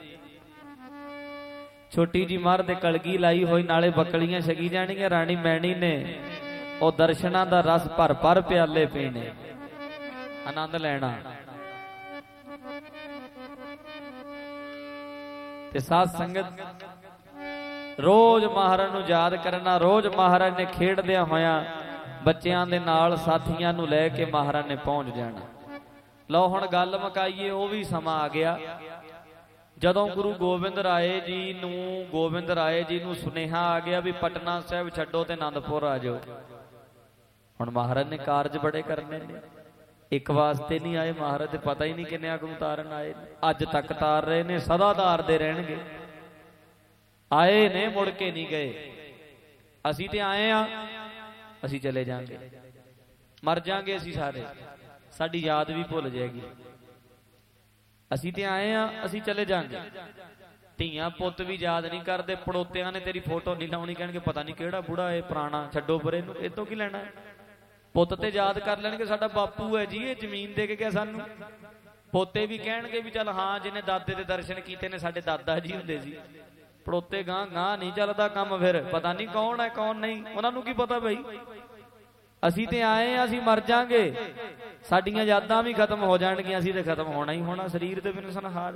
ਛੋਟੀ ਜੀ ਮਹਾਰਾਜ ਦੇ ਕਲਗੀ ਲਾਈ ਹੋਈ, ਨਾਲੇ ਬੱਕਲੀਆਂ ਛਕੀ ਜਾਣੀਆਂ। ਰਾਣੀ ਮੈਣੀ ਨੇ ਉਹ ਦਰਸ਼ਨਾਂ ਦਾ ਰਸ ਭਰ ਭਰ ਪਿਆਲੇ ਪੀਣੇ, ਆਨੰਦ ਲੈਣਾ। ਤੇ ਸਾਧ ਸੰਗਤ ਰੋਜ਼ ਮਹਾਰਾਜ ਨੂੰ ਯਾਦ ਕਰਨਾ। ਰੋਜ਼ ਮਹਾਰਾਜ ਨੇ ਖੇਡਦਿਆਂ ਹੋਇਆਂ ਬੱਚਿਆਂ ਦੇ ਨਾਲ ਸਾਥੀਆਂ ਨੂੰ ਲੈ ਕੇ ਮਹਾਰਾਜ ਨੇ ਪਹੁੰਚ ਜਾਣਾ। ਲਓ ਹੁਣ ਗੱਲ ਮੁਕਾਈਏ, ਉਹ ਵੀ ਸਮਾਂ ਆ ਗਿਆ ਜਦੋਂ ਗੁਰੂ ਗੋਬਿੰਦ ਰਾਏ ਜੀ ਨੂੰ ਗੋਬਿੰਦ ਰਾਏ ਜੀ ਨੂੰ ਸੁਨੇਹਾ ਆ ਗਿਆ ਵੀ ਪਟਨਾ ਸਾਹਿਬ ਛੱਡੋ ਤੇ ਆਨੰਦਪੁਰ ਆ ਜਾਓ। ਹੁਣ ਮਹਾਰਾਜ ਨੇ ਕਾਰਜ ਬੜੇ ਕਰਨੇ ਨੇ, ਇੱਕ ਵਾਸਤੇ ਨਹੀਂ ਆਏ ਮਹਾਰਾਜ, ਤੇ ਪਤਾ ਹੀ ਨਹੀਂ ਕਿੰਨਿਆਂ ਕੁ ਉਤਾਰਨ ਆਏ ਨੇ। ਅੱਜ ਤੱਕ ਤਾਰ ਰਹੇ ਨੇ, ਸਦਾ ਤਾਰਦੇ ਰਹਿਣਗੇ। ਆਏ ਨੇ, ਮੁੜ ਕੇ ਨਹੀਂ ਗਏ। ਅਸੀਂ ਤੇ ਆਏ ਆ, ਅਸੀਂ ਚਲੇ ਜਾਾਂਗੇ, ਮਰ ਜਾਾਂਗੇ ਅਸੀਂ ਸਾਰੇ, ਸਾਡੀ ਯਾਦ ਵੀ ਭੁੱਲ ਜਾਏਗੀ। ਅਸੀਂ ਤੇ ਆਏ ਆ, ਅਸੀਂ ਚਲੇ ਜਾਾਂਗੇ। ਧੀਆਂ ਪੁੱਤ ਵੀ ਯਾਦ ਨਹੀਂ ਕਰਦੇ, ਪੜੋਤਿਆਂ ਨੇ ਤੇਰੀ ਫੋਟੋ ਨਹੀਂ ਲਾਉਣੀ, ਕਹਿਣਗੇ ਪਤਾ ਨਹੀਂ ਕਿਹੜਾ ਬੁੜਾ ਏ ਪੁਰਾਣਾ, ਛੱਡੋ ਪਰੇ ਨੂੰ, ਇਹ ਤੋਂ ਕੀ ਲੈਣਾ। ਪੁੱਤ ਤੇ ਯਾਦ ਕਰ ਲੈਣਗੇ ਸਾਡਾ ਬਾਪੂ ਹੈ ਜੀ, ਇਹ ਜ਼ਮੀਨ ਦੇ ਕੇ ਗਿਆ ਸਾਨੂੰ। ਪੋਤੇ ਵੀ ਕਹਿਣਗੇ ਵੀ ਚੱਲ ਹਾਂ ਜਿਹਨੇ ਦਾਦੇ ਦੇ ਦਰਸ਼ਨ ਕੀਤੇ ਨੇ ਸਾਡੇ ਦਾਦਾ ਜੀ ਹੁੰਦੇ ਸੀ। ਪੜੋਤੇ ਗਾਂ ਗਾਂ ਨਹੀਂ ਚੱਲਦਾ ਕੰਮ, ਫਿਰ ਪਤਾ ਨਹੀਂ ਕੌਣ ਹੈ ਕੌਣ ਨਹੀਂ, ਉਹਨਾਂ ਨੂੰ ਕੀ ਪਤਾ ਬਈ। ਅਸੀਂ ਤੇ ਆਏ ਆ, ਅਸੀਂ ਮਰ ਜਾਾਂਗੇ, ਸਾਡੀਆਂ ਯਾਦਾਂ ਵੀ ਖਤਮ ਹੋ ਜਾਣਗੀਆਂ, ਅਸੀਂ ਤੇ ਖਤਮ ਹੋਣਾ ਹੀ ਹੋਣਾ, ਸਰੀਰ ਦੇ ਬਿਨ ਸੰਹਾਰ।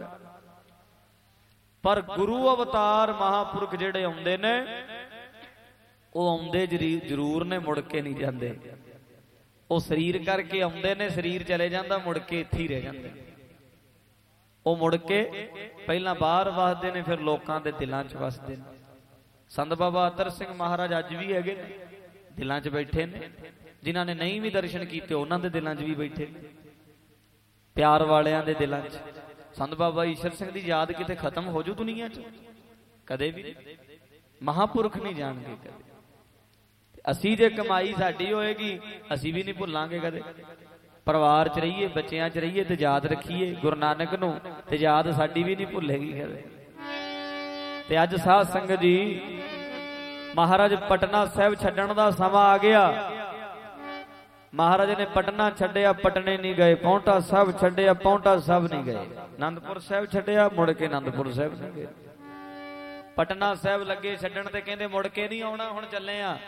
ਪਰ ਗੁਰੂ ਅਵਤਾਰ ਮਹਾਂਪੁਰਖ ਜਿਹੜੇ ਆਉਂਦੇ ਨੇ, ਉਹ ਆਉਂਦੇ ਜ਼ਰੂਰ ਨੇ, ਮੁੜ ਕੇ ਨਹੀਂ ਜਾਂਦੇ। ਉਹ ਸਰੀਰ ਕਰਕੇ ਆਉਂਦੇ ਨੇ, ਸਰੀਰ ਚਲੇ ਜਾਂਦਾ, ਮੁੜ ਕੇ ਇੱਥੇ ਹੀ ਰਹਿ ਜਾਂਦੇ। ਉਹ ਮੁੜ ਕੇ ਪਹਿਲਾਂ ਬਾਹਰ ਵਸਦੇ ਨੇ, ਫਿਰ ਲੋਕਾਂ ਦੇ ਦਿਲਾਂ 'ਚ ਵਸਦੇ ਨੇ। ਸੰਤ ਬਾਬਾ ਅਤਰ ਸਿੰਘ ਮਹਾਰਾਜ ਅੱਜ ਵੀ ਹੈਗੇ ਨੇ, ਦਿਲਾਂ 'ਚ ਬੈਠੇ ਨੇ। ਜਿਨ੍ਹਾਂ ਨੇ ਨਹੀਂ ਵੀ ਦਰਸ਼ਨ ਕੀਤੇ ਉਹਨਾਂ ਦੇ ਦਿਲਾਂ 'ਚ ਵੀ ਬੈਠੇ ਨੇ, ਪਿਆਰ ਵਾਲਿਆਂ ਦੇ ਦਿਲਾਂ 'ਚ। ਸੰਤ ਬਾਬਾ ਈਸ਼ਰ ਸਿੰਘ ਦੀ ਯਾਦ ਕਿਤੇ ਖਤਮ ਹੋ ਜੂ ਦੁਨੀਆ 'ਚ? ਕਦੇ ਵੀ। ਮਹਾਂਪੁਰਖ ਨਹੀਂ ਜਾਣਗੇ ਕਦੇ। ਅਸੀਂ ਜੇ ਕਮਾਈ ਸਾਡੀ ਹੋਏਗੀ, ਅਸੀਂ ਵੀ ਨਹੀਂ ਭੁੱਲਾਂਗੇ ਕਦੇ। ਪਰਿਵਾਰ 'ਚ ਰਹੀਏ, ਬੱਚਿਆਂ 'ਚ ਰਹੀਏ ਤੇ ਯਾਦ ਰੱਖੀਏ ਗੁਰੂ ਨਾਨਕ ਨੂੰ, ਤੇ ਯਾਦ ਸਾਡੀ ਵੀ ਨਹੀਂ ਭੁੱਲੇਗੀ ਕਦੇ। ਤੇ ਅੱਜ ਸਾਧ ਸੰਗਤ ਜੀ, ਮਹਾਰਾਜ ਪਟਨਾ ਸਾਹਿਬ ਛੱਡਣ ਦਾ ਸਮਾਂ ਆ ਗਿਆ। ਮਹਾਰਾਜ ਨੇ ਪਟਨਾ ਛੱਡਿਆ, ਪਟਨੇ ਨਹੀਂ ਗਏ। ਪੌਂਟਾ ਸਾਹਿਬ ਛੱਡਿਆ, ਪੌਂਟਾ ਸਾਹਿਬ ਨਹੀਂ ਗਏ। ਆਨੰਦਪੁਰ ਸਾਹਿਬ ਛੱਡਿਆ, ਮੁੜ ਕੇ ਆਨੰਦਪੁਰ ਸਾਹਿਬ ਨਹੀਂ ਗਏ। ਪਟਨਾ ਸਾਹਿਬ ਲੱਗੇ ਛੱਡਣ ਤੇ ਕਹਿੰਦੇ ਮੁੜ ਕੇ ਨਹੀਂ ਆਉਣਾ, ਹੁਣ ਚੱਲੇ ਆ।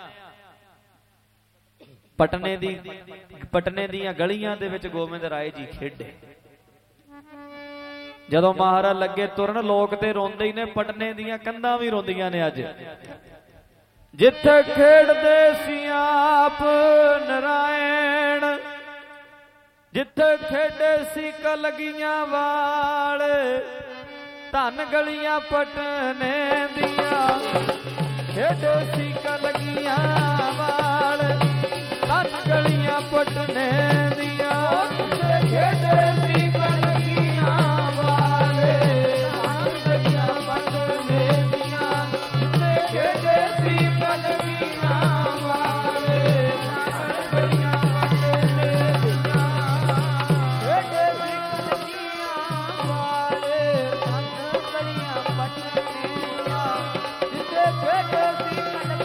ਪਟਨੇ ਦੀ ਪਟਨੇ ਦੀਆਂ ਗਲੀਆਂ ਦੇ ਵਿੱਚ ਗੋਬਿੰਦ ਰਾਏ ਜੀ ਖੇਡੇ। ਜਦੋਂ ਮਹਾਰਾਜ ਲੱਗੇ ਤੁਰਨ, ਲੋਕ ਤੇ ਰੋਂਦੇ ਹੀ ਨੇ, ਪਟਨੇ ਦੀਆਂ ਕੰਧਾਂ ਵੀ ਰੋਂਦੀਆਂ ਨੇ ਅੱਜ। ਜਿੱਥੇ ਖੇਡਦੇ ਸੀ ਆਪ ਨਰਾਇਣ, ਜਿੱਥੇ ਖੇਡੇ ਸੀ ਕਲਗੀਆਂ ਵਾਲ, ਧਨ ਗਲੀਆਂ ਪਟਨੇ ਦੀਆਂ, ਖੇਡੇ ਸੀ ਕਲਗੀਆਂ ਵਾਲ, ਧਨ ਗਲੀਆਂ ਪਟਨੇ ਦੀਆਂ, ਖੇਡੇ ਸੀ ਕਲਗੀਆਂ ਵਾਲ, ਧਨ ਗਲੀਆਂ ਪਟਨੇ ਦੀਆਂ, ਖੇਡੇ ਸੀ ਕਲਗੀਆਂ ਵਾਲ, ਧਨ ਗਲੀਆਂ ਪਟਨੇ ਦੀਆਂ, ਖੇਡੇ ਸੀ ਕਲਗੀਆਂ ਵਾਲ, ਧਨ ਗਲੀਆਂ ਪਟਨੇ ਦੀਆਂ, ਜਿੱਥੇ ਖੇਡੇ ਸੀ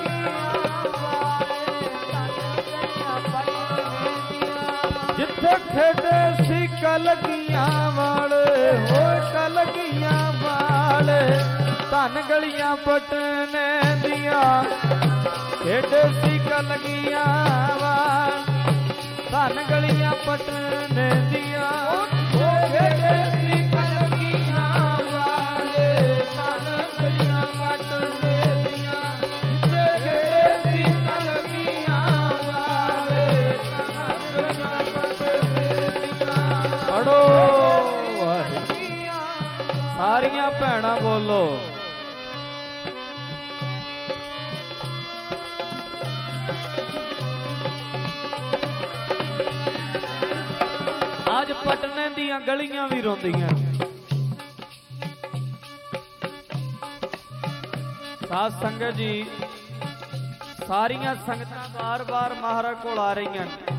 ਜਿੱਥੇ ਖੇਡੇ ਸੀ ਕਲਗੀਆਂ ਵਾਲ, ਹੋਏ ਕਲਗੀਆਂ ਵਾਲ, ਧਨ ਗਲੀਆਂ ਪਟਨੇ ਦੀਆਂ, ਖੇਡੇ ਸੀ ਕਲਗੀਆਂ ਵਾਲ, ਧਨ ਗਲੀਆਂ ਪਟਨੇ ਦੀਆਂ, ਉਹ ਖੇਡੇ ਸੀ ਕਲਗੀਆਂ ਵਾਲ, ਧਨ ਗਲੀਆਂ ਪਟਨੇ ਦੀਆਂ, ਜਿੱਥੇ ਖੇਡੇ ਸੀ ਕਲਗੀਆਂ ਵਾਲ, ਧਨ ਗਲੀਆਂ ਪੜੋ। ਸਾਰੀਆਂ ਭੈਣਾਂ ਬੋਲੋ। ਅੱਜ ਪਟਨੇ ਦੀਆਂ ਗਲੀਆਂ ਵੀ ਰੋਂਦੀਆਂ। ਸਾਧ ਸੰਗਤ ਜੀ, ਸਾਰੀਆਂ ਸੰਗਤਾਂ ਬਾਰ-ਬਾਰ ਮਹਾਰਾਜ ਕੋਲ ਆ ਰਹੀਆਂ ਨੇ।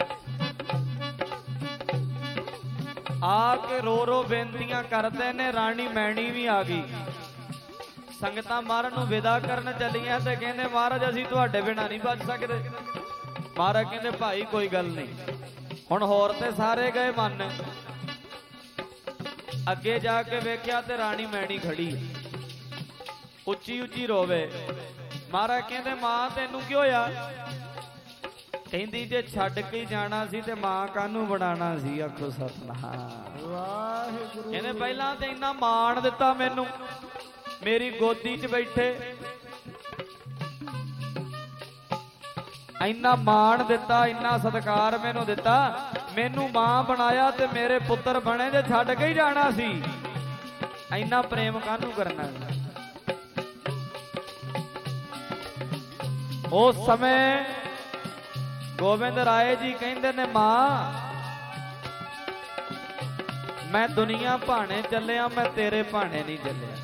ਆ ਕੇ ਰੋ ਰੋ ਬੇਨਤੀਆਂ ਕਰਦੇ ਨੇ। ਰਾਣੀ ਮੈਣੀ ਵੀ ਆ ਗਈ। ਸੰਗਤਾਂ ਮਹਾਰਾਜ ਨੂੰ ਵਿਦਾ ਕਰਨ ਚੱਲੀਆਂ ਤੇ ਕਹਿੰਦੇ ਮਹਾਰਾਜ ਅਸੀਂ ਤੁਹਾਡੇ ਬਿਨਾਂ ਨਹੀਂ ਬਚ ਸਕਦੇ। ਮਹਾਰਾਜ ਕਹਿੰਦੇ ਭਾਈ ਕੋਈ ਗੱਲ ਨਹੀਂ, ਹੁਣ ਹੋਰ ਤੇ ਸਾਰੇ ਗਏ ਮਨ। ਅੱਗੇ ਜਾ ਕੇ ਵੇਖਿਆ ਤੇ ਰਾਣੀ ਮੈਣੀ ਖੜੀ, ਉੱਚੀ ਉੱਚੀ ਰੋਵੇ। ਮਹਾਰਾਜ ਕਹਿੰਦੇ ਮਾਂ ਤੈਨੂੰ ਕੀ ਹੋਇਆ? ਕਹਿੰਦੀ ਜੇ ਛੱਡ ਕੇ ਜਾਣਾ ਸੀ ਤੇ ਮਾਂ ਕਾਹਨੂੰ ਬਣਾਣਾ ਸੀ। ਆਖੋ ਸਤਿਨਾਮ ਵਾਹਿਗੁਰੂ। ਇਹਨੇ ਪਹਿਲਾਂ ਤੇ ਇੰਨਾ ਮਾਣ ਦਿੱਤਾ ਮੈਨੂੰ, ਮੇਰੀ ਗੋਦੀ 'ਚ ਬੈਠੇ ਇੰਨਾ ਮਾਣ ਦਿੱਤਾ, ਇੰਨਾ ਸਤਿਕਾਰ ਮੈਨੂੰ ਦਿੱਤਾ, ਮੈਨੂੰ ਮਾਂ ਬਣਾਇਆ ਤੇ ਮੇਰੇ ਪੁੱਤਰ ਬਣੇ। ਜੇ ਛੱਡ ਕੇ ਹੀ ਜਾਣਾ ਸੀ ਇੰਨਾ ਪ੍ਰੇਮ ਕਾਹਨੂੰ ਕਰਨਾ। ਉਸ ਸਮੇਂ ਗੋਬਿੰਦ ਰਾਏ ਜੀ ਕਹਿੰਦੇ ਨੇ, ਮਾਂ ਮੈਂ ਦੁਨੀਆ ਭਾਣੇ ਚੱਲਿਆ, ਮੈਂ ਤੇਰੇ ਭਾਣੇ ਨਹੀਂ ਚੱਲਿਆ।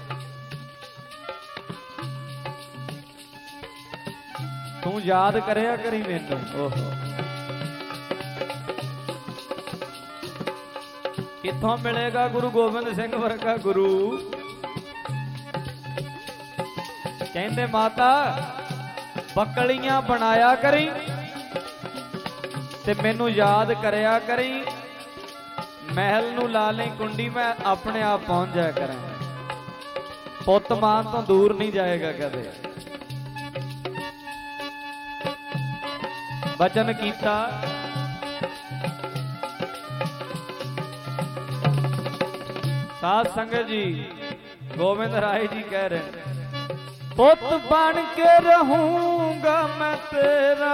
ਤੂੰ ਯਾਦ ਕਰਿਆ ਕਰੀ ਮੈਨੂੰ। ਓਹੋ ਕਿੱਥੋਂ ਮਿਲੇਗਾ ਗੁਰੂ ਗੋਬਿੰਦ ਸਿੰਘ ਵਰਗਾ ਗੁਰੂ। ਕਹਿੰਦੇ ਮਾਤਾ ਬੱਕਲੀਆਂ ਬਣਾਇਆ ਕਰੀ ਤੇ ਮੈਨੂੰ ਯਾਦ ਕਰਿਆ ਕਰੀ। ਮਹਿਲ ਨੂੰ ਲਾ ਲਈ ਕੁੰਡੀ, ਮੈਂ ਆਪਣੇ ਆਪ ਪਹੁੰਚ ਜਾਇਆ ਕਰਾਂ। ਪੁੱਤ ਮਾਂ ਤੋਂ ਦੂਰ ਨਹੀਂ ਜਾਏਗਾ ਕਦੇ। ਬਚਨ ਕੀਤਾ। ਸਾਧ ਸੰਗਤ ਜੀ ਗੋਬਿੰਦ ਰਾਏ ਜੀ ਕਹਿ ਰਹੇ, ਪੁੱਤ ਬਣ ਕੇ ਰਹੂੰਗਾ ਮੈਂ ਤੇਰਾ,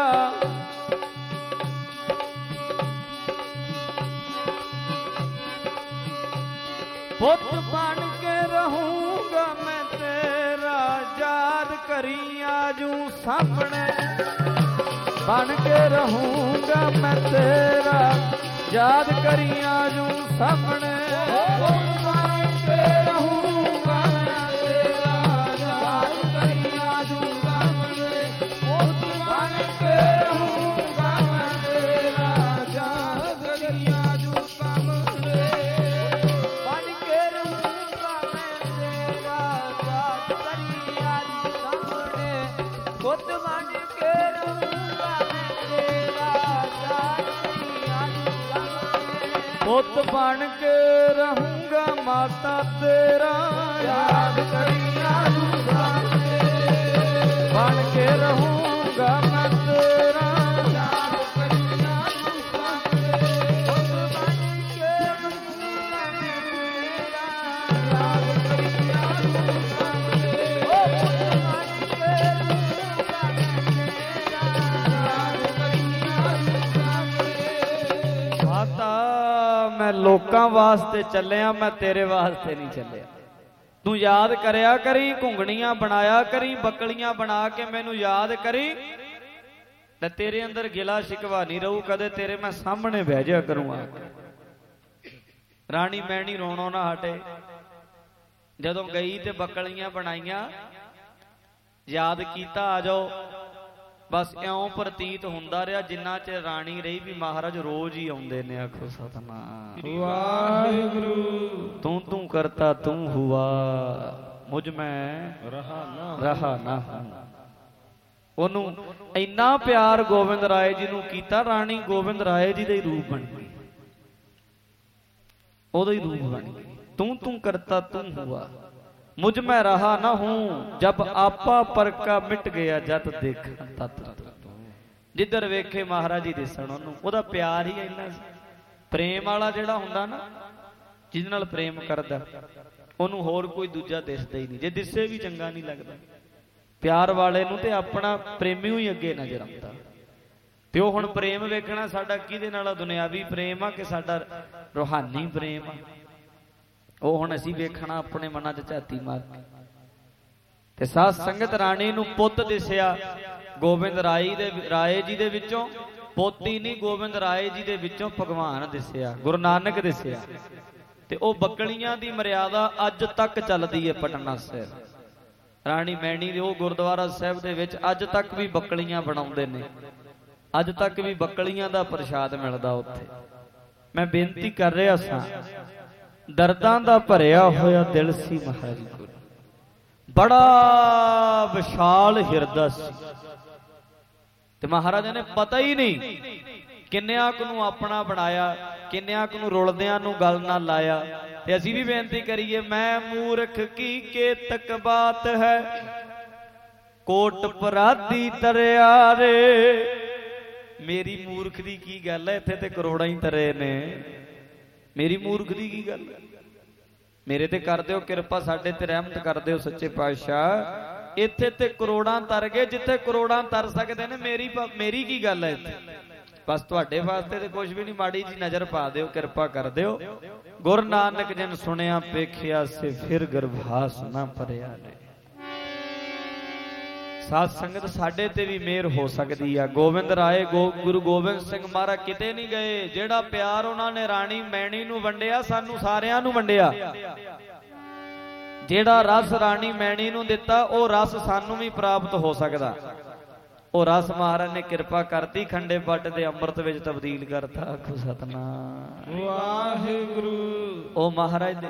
ਪੁੱਤ ਬਣ ਕੇ ਰਹੂੰਗਾ ਮੈਂ ਤੇਰਾ, ਯਾਦ ਕਰੀ ਆਜੂ ਸਾਹਮਣੇ। ਬਣ ਕੇ ਰਹੂੰਗਾ ਮੈਂ ਤੇਰਾ, ਯਾਦ ਕਰੀ ਆਜੂ ਸਾਹਮਣੇ। ਬਣ ਕੇ ਰਹੂੰਗਾ ਮੈਂ ਤੇਰਾ, ਯਾਦ ਕਰੀ ਆਜੂ ਸਾਹਮਣੇ। ਬਣ ਕੇ ਰਹੂੰਗਾ ਮੈਂ ਤੇਰਾ, ਯਾਦ ਕਰੀ ਆਜੂ ਸਾਹਮਣੇ। ਬਣ ਕੇ ਰਹੂੰਗਾ ਮੈਂ ਤੇਰਾ, ਯਾਦ ਕਰੀ ਆਜੂ ਸਾਹਮਣੇ। ਪੁੱਤ ਬਣ ਕੇ ਰਹੂੰਗਾ ਮੈਂ ਤੇਰਾ, ਯਾਦ ਕਰੀ ਆਜੂ ਸਾਹਮਣੇ। ਪੁੱਤ ਬਣ ਕੇ ਰਹੂੰਗਾ ਮਾਤਾ ਤੇਰਾ, ਯਾਦ ਕਰੀ ਆਜੂ ਸਾਹਮਣੇ। ਬਣ ਕੇ ਰਹੂੰਗਾ ਮੈਂ ਤੇਰਾ, ਯਾਦ ਕਰੀ ਆਜੂ ਸਾਹਮਣੇ। ਪੁੱਤ ਬਣ ਕੇ ਰਹੂੰਗਾ ਮੈਂ ਤੇਰਾ, ਯਾਦ ਕਰੀ ਆਜੂ ਸਾਹਮਣੇ। ਪੁੱਤ ਬਣ ਕੇ ਰਹੂੰਗਾ ਮੈਂ ਤੇਰਾ, ਯਾਦ ਕਰੀ ਆਜੂ ਸਾਹਮਣੇ। ਮਾਤਾ ਮੈਂ ਲੋਕਾਂ ਵਾਸਤੇ ਚੱਲਿਆ, ਮੈਂ ਤੇਰੇ ਵਾਸਤੇ ਨਹੀਂ ਚੱਲਿਆ। ਤੂੰ ਯਾਦ ਕਰਿਆ ਕਰੀ, ਘੁੰਗਣੀਆਂ ਬਣਾਇਆ ਕਰੀ, ਬੱਕਲੀਆਂ ਬਣਾ ਕੇ ਮੈਨੂੰ ਯਾਦ ਕਰੀ ਤੇ ਤੇਰੇ ਅੰਦਰ ਗਿਲਾ ਸ਼ਿਕਵਾ ਨਹੀਂ ਰਹੂ ਕਦੇ। ਤੇਰੇ ਮੈਂ ਸਾਹਮਣੇ ਬਹਿ ਜਾ ਕਰੂੰਗਾ। ਰਾਣੀ ਮੈਣੀ ਰੋਣੋਂ ਨਾ ਹਟੇ। ਜਦੋਂ ਗਈ ਤੇ ਬੱਕਲੀਆਂ ਬਣਾਈਆਂ, ਯਾਦ ਕੀਤਾ ਆ ਜਾਓ। ਬਸ ਇਉਂ ਪ੍ਰਤੀਤ ਹੁੰਦਾ ਰਿਹਾ ਜਿੰਨਾ ਚਿਰ ਰਾਣੀ ਰਹੀ ਵੀ ਮਹਾਰਾਜ ਰੋਜ਼ ਹੀ ਆਉਂਦੇ ਨੇ। ਆਖੋ ਸਤਿਨਾਮ ਵਾਹਿਗੁਰੂ। ਤੂੰ ਤੂੰ ਕਰਤਾ ਤੂੰ ਹੁਆ, ਮੁਝ ਮੈਂ ਰਹਾ ਨਾ ਰਹਾ ਨਾ ਹੂੰ। ਉਹਨੂੰ ਇੰਨਾ ਪਿਆਰ ਗੋਬਿੰਦ ਰਾਏ ਜੀ ਨੂੰ ਕੀਤਾ, ਰਾਣੀ ਗੋਬਿੰਦ ਰਾਏ ਜੀ ਦਾ ਹੀ ਰੂਪ ਬਣ ਗਈ, ਉਹਦਾ ਹੀ ਰੂਪ ਬਣ ਗਈ। ਤੂੰ ਤੂੰ ਕਰਤਾ ਤੂੰ ਹੁਆ, ਮੁਝ ਮੈਂ ਰਹਾ ਨਾ ਹੂੰ। ਜਬ ਆਪਾ ਪਰਕਾ ਮਿਟ ਗਿਆ, ਜਤ ਦੇਖਾ ਤਤ। ਜਿੱਧਰ ਵੇਖੇ ਮਹਾਰਾਜ ਜੀ ਦਿਸਣ ਉਹਨੂੰ। ਉਹਦਾ ਪਿਆਰ ਹੀ ਇੰਨਾ ਸੀ। ਪ੍ਰੇਮ ਵਾਲਾ ਜਿਹੜਾ ਹੁੰਦਾ ਨਾ, ਜਿਹਦੇ ਨਾਲ ਪ੍ਰੇਮ ਕਰਦਾ, ਉਹਨੂੰ ਹੋਰ ਕੋਈ ਦੂਜਾ ਦਿਸਦਾ ਹੀ ਨਹੀਂ। ਜੇ ਦਿਸੇ ਵੀ ਚੰਗਾ ਨਹੀਂ ਲੱਗਦਾ। ਪਿਆਰ ਵਾਲੇ ਨੂੰ ਤੇ ਆਪਣਾ ਪ੍ਰੇਮੀ ਹੀ ਅੱਗੇ ਨਜ਼ਰ ਆਉਂਦਾ। ਤੇ ਉਹ ਹੁਣ ਪ੍ਰੇਮ ਵੇਖਣਾ ਸਾਡਾ ਕਿਹਦੇ ਨਾਲ ਆ? ਦੁਨਿਆਵੀ ਪ੍ਰੇਮ ਆ ਕਿ ਸਾਡਾ ਰੂਹਾਨੀ ਪ੍ਰੇਮ ਆ? ਉਹ ਹੁਣ ਅਸੀਂ ਵੇਖਣਾ ਆਪਣੇ ਮਨਾਂ 'ਚ ਝਾਤੀ ਮਾਰ ਕੇ। ਤੇ ਸਾਧ ਸੰਗਤ ਰਾਣੀ ਨੂੰ ਪੁੱਤ ਦਿਸਿਆ ਗੋਬਿੰਦ ਰਾਏ ਦੇ ਰਾਏ ਜੀ ਦੇ ਵਿੱਚੋਂ। ਪੋਤੀ ਨਹੀਂ, ਗੋਬਿੰਦ ਰਾਏ ਜੀ ਦੇ ਵਿੱਚੋਂ ਭਗਵਾਨ ਦਿਸਿਆ, ਗੁਰੂ ਨਾਨਕ ਦਿਸਿਆ। ਤੇ ਉਹ ਬੱਕਲੀਆਂ ਦੀ ਮਰਿਆਦਾ ਅੱਜ ਤੱਕ ਚੱਲਦੀ ਹੈ ਪਟਨਾ ਸਾਹਿਬ। ਰਾਣੀ ਮੈਣੀ ਦੇ ਉਹ ਗੁਰਦੁਆਰਾ ਸਾਹਿਬ ਦੇ ਵਿੱਚ ਅੱਜ ਤੱਕ ਵੀ ਬੱਕਲੀਆਂ ਬਣਾਉਂਦੇ ਨੇ। ਅੱਜ ਤੱਕ ਵੀ ਬੱਕਲੀਆਂ ਦਾ ਪ੍ਰਸ਼ਾਦ ਮਿਲਦਾ ਉੱਥੇ। ਮੈਂ ਬੇਨਤੀ ਕਰ ਰਿਹਾ ਸਾਂ, ਦਰਦਾਂ ਦਾ ਭਰਿਆ ਹੋਇਆ ਦਿਲ ਸੀ ਮਹਾਰਾਜ ਗੁਰੂ, ਬੜਾ ਵਿਸ਼ਾਲ ਹਿਰਦਾ ਸੀ। ਤੇ ਮਹਾਰਾਜਾ ਨੇ ਪਤਾ ਹੀ ਨਹੀਂ ਕਿੰਨਿਆਂ ਕੁ ਨੂੰ ਆਪਣਾ ਬਣਾਇਆ, ਕਿੰਨਿਆਂ ਕੁ ਨੂੰ ਰੁਲਦਿਆਂ ਨੂੰ ਗੱਲ ਨਾਲ ਲਾਇਆ। ਤੇ ਅਸੀਂ ਵੀ ਬੇਨਤੀ ਕਰੀਏ, ਮੈਂ ਮੂਰਖ ਕੀ ਕੇਤਕ ਬਾਤ ਹੈ, ਕੋਟ ਪਰਾਦੀ ਤਰਿਆ ਰੇ। ਮੇਰੀ ਮੂਰਖ ਦੀ ਕੀ ਗੱਲ ਹੈ, ਇੱਥੇ ਤੇ ਕਰੋੜਾਂ ਹੀ ਤਰੇ ਨੇ। ਮੇਰੀ ਮੂਰਖ ਦੀ ਕੀ ਗੱਲ ਹੈ? ਮੇਰੇ ਤੇ ਕਰ ਦਿਓ ਕਿਰਪਾ, ਸਾਡੇ ਤੇ ਰਹਿਮਤ ਕਰ ਦਿਓ ਸੱਚੇ ਪਾਤਸ਼ਾਹ। ਇੱਥੇ ਤੇ ਕਰੋੜਾਂ ਤਰ ਗਏ, ਜਿੱਥੇ ਕਰੋੜਾਂ ਤਰ ਸਕਦੇ ਨੇ। ਮੇਰੀ ਮੇਰੀ ਕੀ ਗੱਲ ਹੈ ਇੱਥੇ? ਬਸ ਤੁਹਾਡੇ ਵਾਸਤੇ ਤੇ ਕੁਝ ਵੀ ਨਹੀਂ, ਮਾੜੀ ਜੀ ਨਜ਼ਰ ਪਾ ਦਿਓ, ਕਿਰਪਾ ਕਰ ਦਿਓ। ਗੁਰ ਨਾਨਕ ਜਿਨ ਸੁਣਿਆ ਪੇਖਿਆ ਸੇ ਫਿਰ ਗਰਭਾਸ ਨਾ ਭਰਿਆ ਨੇ। ਸਾਧ ਸੰਗਤ ਸਾਡੇ ਤੇ ਵੀ ਮਿਹਰ ਹੋ ਸਕਦੀ ਆ। ਗੋਬਿੰਦ ਰਾਏ ਗੋ ਗੁਰੂ ਗੋਬਿੰਦ ਸਿੰਘ ਮਹਾਰਾਜ ਕਿਤੇ ਨਹੀਂ ਗਏ। ਜਿਹੜਾ ਪਿਆਰ ਉਹਨਾਂ ਨੇ ਰਾਣੀ ਮੈਣੀ ਨੂੰ ਵੰਡਿਆ, ਸਾਨੂੰ ਸਾਰਿਆਂ ਨੂੰ ਵੰਡਿਆ। ਜਿਹੜਾ ਰਸ ਰਾਣੀ ਮੈਣੀ ਨੂੰ ਦਿੱਤਾ, ਉਹ ਰਸ ਸਾਨੂੰ ਵੀ ਪ੍ਰਾਪਤ ਹੋ ਸਕਦਾ। ਉਹ ਰਸ ਮਹਾਰਾਜ ਨੇ ਕਿਰਪਾ ਕਰਤੀ, ਖੰਡੇ ਪੱਟ ਦੇ ਅੰਮ੍ਰਿਤ ਵਿੱਚ ਤਬਦੀਲ ਕਰਤਾ। ਆਖੋ ਸਤਨਾਮ ਵਾਹਿਗੁਰੂ। ਉਹ ਮਹਾਰਾਜ ਦੇ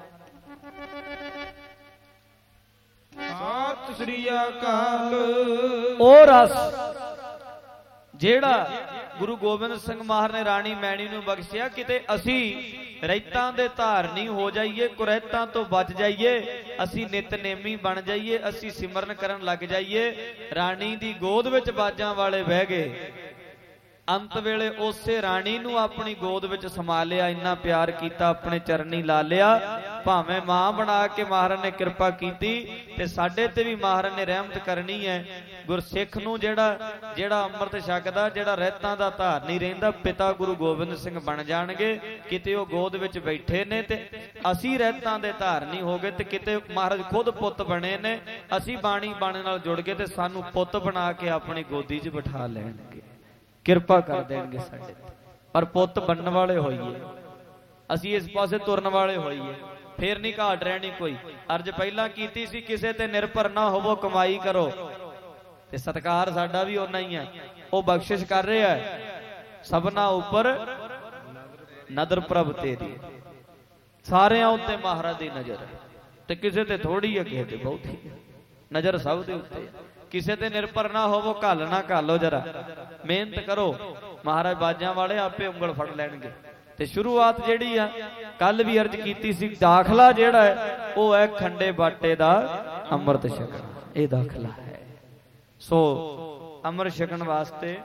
ਸਤਿ ਸ੍ਰੀ ਅਕਾਲ। ਉਹ ਰਸ ਜਿਹੜਾ ਗੁਰੂ ਗੋਬਿੰਦ ਸਿੰਘ ਮਹਾਰਾਜ ਨੇ ਰਾਣੀ ਮੈਣੀ ਨੂੰ ਬਖਸ਼ਿਆ, ਕਿਤੇ ਅਸੀਂ ਰਹਿਤਾਂ ਦੇ ਧਾਰਨੀ ਹੋ ਜਾਈਏ, ਕੁਰੈਤਾਂ ਤੋਂ ਬਚ ਜਾਈਏ, ਅਸੀਂ ਨਿਤਨੇਮੀ ਬਣ ਜਾਈਏ, ਅਸੀਂ ਸਿਮਰਨ ਕਰਨ ਲੱਗ ਜਾਈਏ। ਰਾਣੀ ਦੀ ਗੋਦ ਵਿੱਚ ਬਾਜਾਂ ਵਾਲੇ ਬਹਿ ਗਏ। ਅੰਤ ਵੇਲੇ ਉਸੇ ਰਾਣੀ ਨੂੰ ਆਪਣੀ ਗੋਦ ਵਿੱਚ ਸਮਾ ਲਿਆ, ਇੰਨਾ ਪਿਆਰ ਕੀਤਾ, ਆਪਣੇ ਚਰਨੀ ਲਾ ਲਿਆ। ਭਾਵੇਂ ਮਾਂ ਬਣਾ ਕੇ ਮਹਾਰਾਜ ਨੇ ਕਿਰਪਾ ਕੀਤੀ, ਤੇ ਸਾਡੇ ਤੇ ਵੀ ਮਹਾਰਾਜ ਨੇ ਰਹਿਮਤ ਕਰਨੀ ਹੈ। ਗੁਰਸਿੱਖ ਨੂੰ ਜਿਹੜਾ ਜਿਹੜਾ ਅੰਮ੍ਰਿਤ ਛਕਦਾ, ਜਿਹੜਾ ਰਹਿਤਾਂ ਦਾ ਧਾਰਨੀ ਰਹਿੰਦਾ, ਪਿਤਾ ਗੁਰੂ ਗੋਬਿੰਦ ਸਿੰਘ ਬਣ ਜਾਣਗੇ। ਕਿਤੇ ਉਹ ਗੋਦ ਵਿੱਚ ਬੈਠੇ ਨੇ ਤੇ ਅਸੀਂ ਰਹਿਤਾਂ ਦੇ ਧਾਰਨੀ ਹੋ ਗਏ, ਤੇ ਕਿਤੇ ਮਹਾਰਾਜ ਖੁਦ ਪੁੱਤ ਬਣੇ ਨੇ। ਅਸੀਂ ਬਾਣੀ ਬਾਣੇ ਨਾਲ ਜੁੜ ਗਏ ਤੇ ਸਾਨੂੰ ਪੁੱਤ ਬਣਾ ਕੇ ਆਪਣੀ ਗੋਦੀ 'ਚ ਬਿਠਾ ਲੈਣਗੇ, ਕਿਰਪਾ ਕਰ ਦੇਣਗੇ ਸਾਡੇ ਤੇ। ਪਰ ਪੁੱਤ ਬਣਨ ਵਾਲੇ ਹੋਈਏ, ਅਸੀਂ ਇਸ ਪਾਸੇ ਤੁਰਨ ਵਾਲੇ ਹੋਈਏ, ਫੇਰ ਨਹੀਂ ਘਾਟ ਰਹਿਣੀ ਕੋਈ। ਅਰਜ ਪਹਿਲਾਂ ਕੀਤੀ ਸੀ, ਕਿਸੇ ਤੇ ਨਿਰਭਰ ਨਾ ਹੋਵੋ, ਕਮਾਈ ਕਰੋ। ਤੇ ਸਤਕਾਰ ਸਾਡਾ ਵੀ ਓਨਾ ਹੀ ਹੈ। ਉਹ ਬਖਸ਼ਿਸ਼ ਕਰ ਰਿਹਾ ਹੈ, ਸਭਨਾ ਉੱਪਰ ਨਦਰ ਪ੍ਰਭ ਤੇਰੀ। ਸਾਰਿਆਂ ਉੱਤੇ ਮਹਾਰਾਜ ਦੀ ਨਜ਼ਰ ਹੈ, ਤੇ ਕਿਸੇ ਤੇ ਥੋੜੀ ਹੈ, ਕਿਸੇ ਤੇ ਬਹੁਤੀ ਨਜ਼ਰ ਸਭ ਦੇ ਉੱਤੇ। ਕਿਸੇ ਤੇ ਨਿਰਭਰ ਨਾ ਹੋਵੋ, ਘੱਲ ਨਾ ਘਾਲੋ, ਜਰਾ ਮਿਹਨਤ ਕਰੋ। ਮਹਾਰਾਜ ਬਾਜਾਂ ਵਾਲੇ ਆਪੇ ਉਂਗਲ ਫੜ ਲੈਣਗੇ। ਤੇ ਸ਼ੁਰੂਆਤ ਜਿਹੜੀ ਆ, ਕੱਲ ਵੀ ਅਰਜ ਕੀਤੀ ਸੀ, ਦਾਖਲਾ ਜਿਹੜਾ ਹੈ ਉਹ ਹੈ ਖੰਡੇ ਬਾਟੇ ਦਾ ਅੰਮ੍ਰਿਤ ਛਕਣਾ। ਇਹ ਦਾਖਲਾ ਹੈ। ਸੋ ਅੰਮ੍ਰਿਤ ਛਕਣ ਵਾਸਤੇ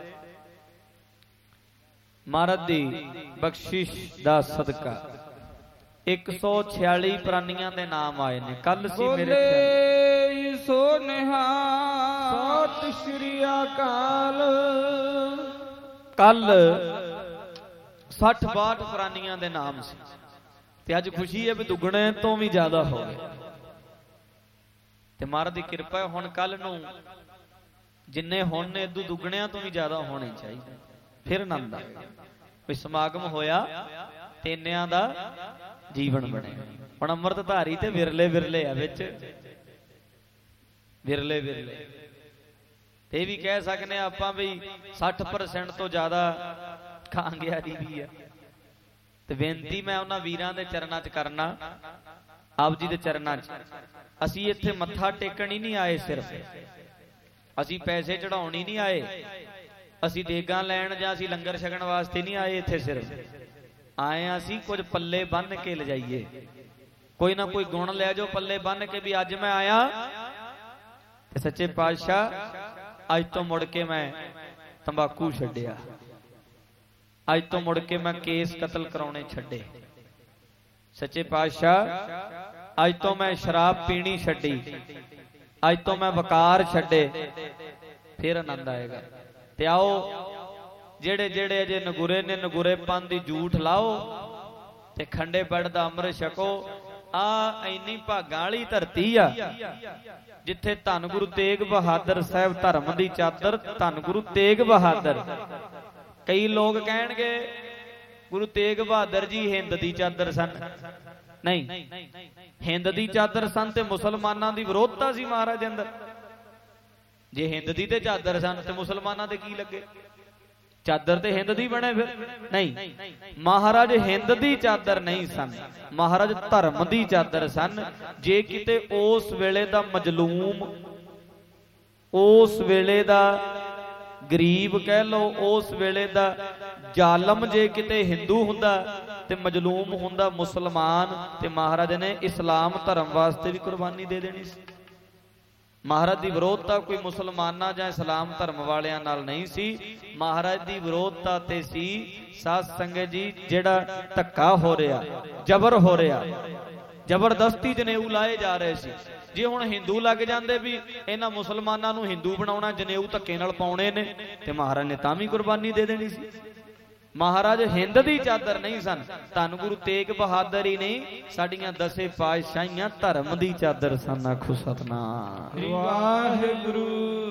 ਮਹਾਰਾਜ ਦੀ ਬਖਸ਼ਿਸ਼ ਦਾ ਸਦਕਾ ਇੱਕ ਸੌ ਛਿਆਲੀ ਪ੍ਰਾਨੀਆਂ ਦੇ ਨਾਮ ਆਏ ਨੇ। ਕੱਲ ਸੀ ਮੇਰੇ ਬੋਲੇ ਸੋ ਨਿਹਾਲ। ਸਤਿ ਸ੍ਰੀ ਅਕਾਲ। ਕੱਲ ਸੱਠ ਬਾਹਠ ਪ੍ਰਾਨੀਆਂ ਦੇ ਨਾਮ ਸੀ, ਤੇ ਅੱਜ ਖੁਸ਼ੀ ਹੈ ਵੀ ਦੁੱਗਣੇ ਤੋਂ ਵੀ ਜ਼ਿਆਦਾ ਹੋ ਗਏ। ਤੇ ਮਹਾਰਾਜ ਦੀ ਕਿਰਪਾ ਹੈ, ਹੁਣ ਕੱਲ ਨੂੰ ਜਿੰਨੇ ਹੁਣ ਨੇ ਇਦੋਂ ਦੁੱਗਣਿਆਂ ਤੋਂ ਵੀ ਜ਼ਿਆਦਾ ਹੋਣੇ ਚਾਹੀਦੇ। ਫਿਰ ਆਨੰਦ ਆਏਗਾ। ਕੋਈ ਸਮਾਗਮ ਹੋਇਆ, ਤੇਨਿਆਂ ਦਾ ਜੀਵਨ ਬਣੇ। ਹੁਣ ਅੰਮ੍ਰਿਤ ਧਾਰੀ ਤੇ ਵਿਰਲੇ ਵਿਰਲੇ ਆ ਵਿੱਚ, ਵਿਰਲੇ ਵਿਰਲੇ। ਤੇ ਇਹ ਵੀ ਕਹਿ ਸਕਦੇ ਆ ਆਪਾਂ ਵੀ ਸੱਠ ਪਰਸੈਂਟ ਤੋਂ ਜ਼ਿਆਦਾ ਕਾਂਗਿਆਰੀ ਵੀ ਆ। ਤੇ ਬੇਨਤੀ ਮੈਂ ਉਹਨਾਂ ਵੀਰਾਂ ਦੇ ਚਰਨਾਂ 'ਚ ਕਰਨਾ, ਆਪ ਜੀ ਦੇ ਚਰਨਾਂ 'ਚ। ਅਸੀਂ ਇੱਥੇ ਮੱਥਾ ਟੇਕਣ ਹੀ ਨਹੀਂ ਆਏ, ਸਿਰਫ ਅਸੀਂ ਪੈਸੇ ਚੜਾਉਣ ਹੀ ਨਹੀਂ ਆਏ, ਅਸੀਂ ਦੇਗਾਂ ਲੈਣ ਜਾਂ ਅਸੀਂ ਲੰਗਰ ਛਕਣ ਵਾਸਤੇ ਨਹੀਂ ਆਏ। ਇੱਥੇ ਸਿਰਫ ਆਏ ਆ ਅਸੀਂ ਕੁਝ ਪੱਲੇ ਬੰਨ ਕੇ ਲਿਜਾਈਏ, ਕੋਈ ਨਾ ਕੋਈ ਗੁਣ ਲੈ ਜਾਓ ਪੱਲੇ ਬੰਨ ਕੇ, ਵੀ ਅੱਜ ਮੈਂ ਆਇਆ ਤੇ ਸੱਚੇ ਪਾਤਸ਼ਾਹ ਅੱਜ ਤੋਂ ਮੁੜ ਕੇ ਮੈਂ ਤੰਬਾਕੂ ਛੱਡਿਆ, ਅੱਜ ਤੋਂ ਮੁੜ ਕੇ ਮੈਂ ਕੇਸ ਕਤਲ ਕਰਾਉਣੇ ਛੱਡੇ, ਸੱਚੇ ਪਾਤਸ਼ਾਹ ਅੱਜ ਤੋਂ ਮੈਂ ਸ਼ਰਾਬ ਪੀਣੀ ਛੱਡੀ, ਅੱਜ ਤੋਂ ਮੈਂ ਵਕਾਰ ਛੱਡੇ। ਫਿਰ ਆਨੰਦ ਆਏਗਾ। ਤੇ ਆਓ ਜਿਹੜੇ ਜਿਹੜੇ ਅਜੇ ਨਗੁਰੇ ਨੇ, ਨਗੁਰੇਪਨ ਦੀ ਝੂਠ ਲਾਓ ਤੇ ਖੰਡੇ ਪੜ ਦਾ ਅੰਮ੍ਰਿਤ ਛਕੋ। ਆ ਇੰਨੀ ਭਾਗਾਂ ਵਾਲੀ ਧਰਤੀ ਆ ਜਿੱਥੇ ਧੰਨ ਗੁਰੂ ਤੇਗ ਬਹਾਦਰ ਸਾਹਿਬ ਧਰਮ ਦੀ ਚਾਦਰ, ਧੰਨ ਗੁਰੂ ਤੇਗ ਬਹਾਦਰ। ਕਈ ਲੋਕ ਕਹਿਣਗੇ ਗੁਰੂ ਤੇਗ ਬਹਾਦਰ ਜੀ ਹਿੰਦ ਦੀ ਚਾਦਰ ਸਨ। ਨਹੀਂ, ਹਿੰਦ ਦੀ ਚਾਦਰ ਸਨ ਤੇ ਮੁਸਲਮਾਨਾਂ ਦੀ ਵਿਰੋਧਤਾ ਸੀ ਮਹਾਰਾਜ ਦੇ ਅੰਦਰ। ਜੇ ਹਿੰਦ ਦੀ ਤੇ ਚਾਦਰ ਸਨ ਤੇ ਮੁਸਲਮਾਨਾਂ ਦੇ ਕੀ ਲੱਗੇ? ਚਾਦਰ ਤੇ ਹਿੰਦ ਦੀ ਬਣੇ। ਫਿਰ ਨਹੀਂ, ਮਹਾਰਾਜ ਹਿੰਦ ਦੀ ਚਾਦਰ ਨਹੀਂ ਸਨ, ਮਹਾਰਾਜ ਧਰਮ ਦੀ ਚਾਦਰ ਸਨ। ਜੇ ਕਿਤੇ ਉਸ ਵੇਲੇ ਦਾ ਮਜਲੂਮ, ਉਸ ਵੇਲੇ ਦਾ ਗਰੀਬ ਕਹਿ ਲੋ, ਉਸ ਵੇਲੇ ਦਾ ਜ਼ਾਲਮ ਜੇ ਕਿਤੇ ਹਿੰਦੂ ਹੁੰਦਾ ਤੇ ਮਜਲੂਮ ਹੁੰਦਾ ਮੁਸਲਮਾਨ, ਤੇ ਮਹਾਰਾਜ ਨੇ ਇਸਲਾਮ ਧਰਮ ਵਾਸਤੇ ਵੀ ਕੁਰਬਾਨੀ ਦੇ ਦੇਣੀ ਸੀ। ਮਹਾਰਾਜ ਦੀ ਵਿਰੋਧਤਾ ਕੋਈ ਮੁਸਲਮਾਨਾਂ ਜਾਂ ਇਸਲਾਮ ਧਰਮ ਵਾਲਿਆਂ ਨਾਲ ਨਹੀਂ ਸੀ, ਮਹਾਰਾਜ ਦੀ ਵਿਰੋਧਤਾ ਤੇ ਸੀ ਸਾਧ ਸੰਗਤ ਜੀ ਜਿਹੜਾ ਧੱਕਾ ਹੋ ਰਿਹਾ, ਜ਼ਬਰ ਹੋ ਰਿਹਾ, ਜ਼ਬਰਦਸਤੀ ਜਨੇਊ ਲਾਏ ਜਾ ਰਹੇ ਸੀ। ਜੇ ਹੁਣ ਹਿੰਦੂ ਲੱਗ ਜਾਂਦੇ ਵੀ ਇਹਨਾਂ ਮੁਸਲਮਾਨਾਂ ਨੂੰ ਹਿੰਦੂ ਬਣਾਉਣਾ, ਜਨੇਊ ਧੱਕੇ ਨਾਲ ਪਾਉਣੇ ਨੇ, ਤੇ ਮਹਾਰਾਜ ਨੇ ਤਾਂ ਵੀ ਕੁਰਬਾਨੀ ਦੇ ਦੇਣੀ ਸੀ। ਮਹਾਰਾਜ ਹਿੰਦ ਦੀ ਚਾਦਰ ਨਹੀਂ ਸਨ, ਧੰਨ ਗੁਰੂ ਤੇਗ ਬਹਾਦਰ ਹੀ ਨਹੀਂ, ਸਾਡੀਆਂ ਦਸੇ ਪਾਤਸ਼ਾਹੀਆਂ ਧਰਮ ਦੀ ਚਾਦਰ ਸਨ। ਆਖੋ ਸਤਨਾਮ ਵਾਹਿਗੁਰੂ।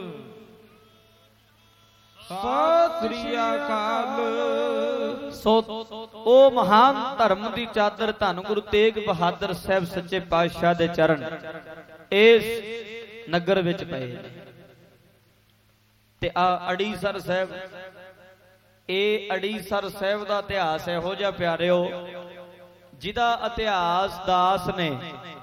ਸਤਿ ਸ੍ਰੀ ਅਕਾਲ। ਸੋ ਉਹ ਮਹਾਨ ਧਰਮ ਦੀ ਚਾਦਰ ਧੰਨ ਗੁਰੂ ਤੇਗ ਬਹਾਦਰ ਸਾਹਿਬ ਸੱਚੇ ਪਾਤਸ਼ਾਹ ਦੇ ਚਰਨ ਇਸ ਨਗਰ ਵਿੱਚ ਪਏ ਤੇ ਆ ਅੜੀਸਰ ਸਾਹਿਬ, ਇਹ ਅੜੀਸਰ ਸਾਹਿਬ ਦਾ ਇਤਿਹਾਸ ਇਹੋ ਜਿਹਾ ਪਿਆਰਿਓ, ਜਿਹਦਾ ਇਤਿਹਾਸ ਦਾਸ ਨੇ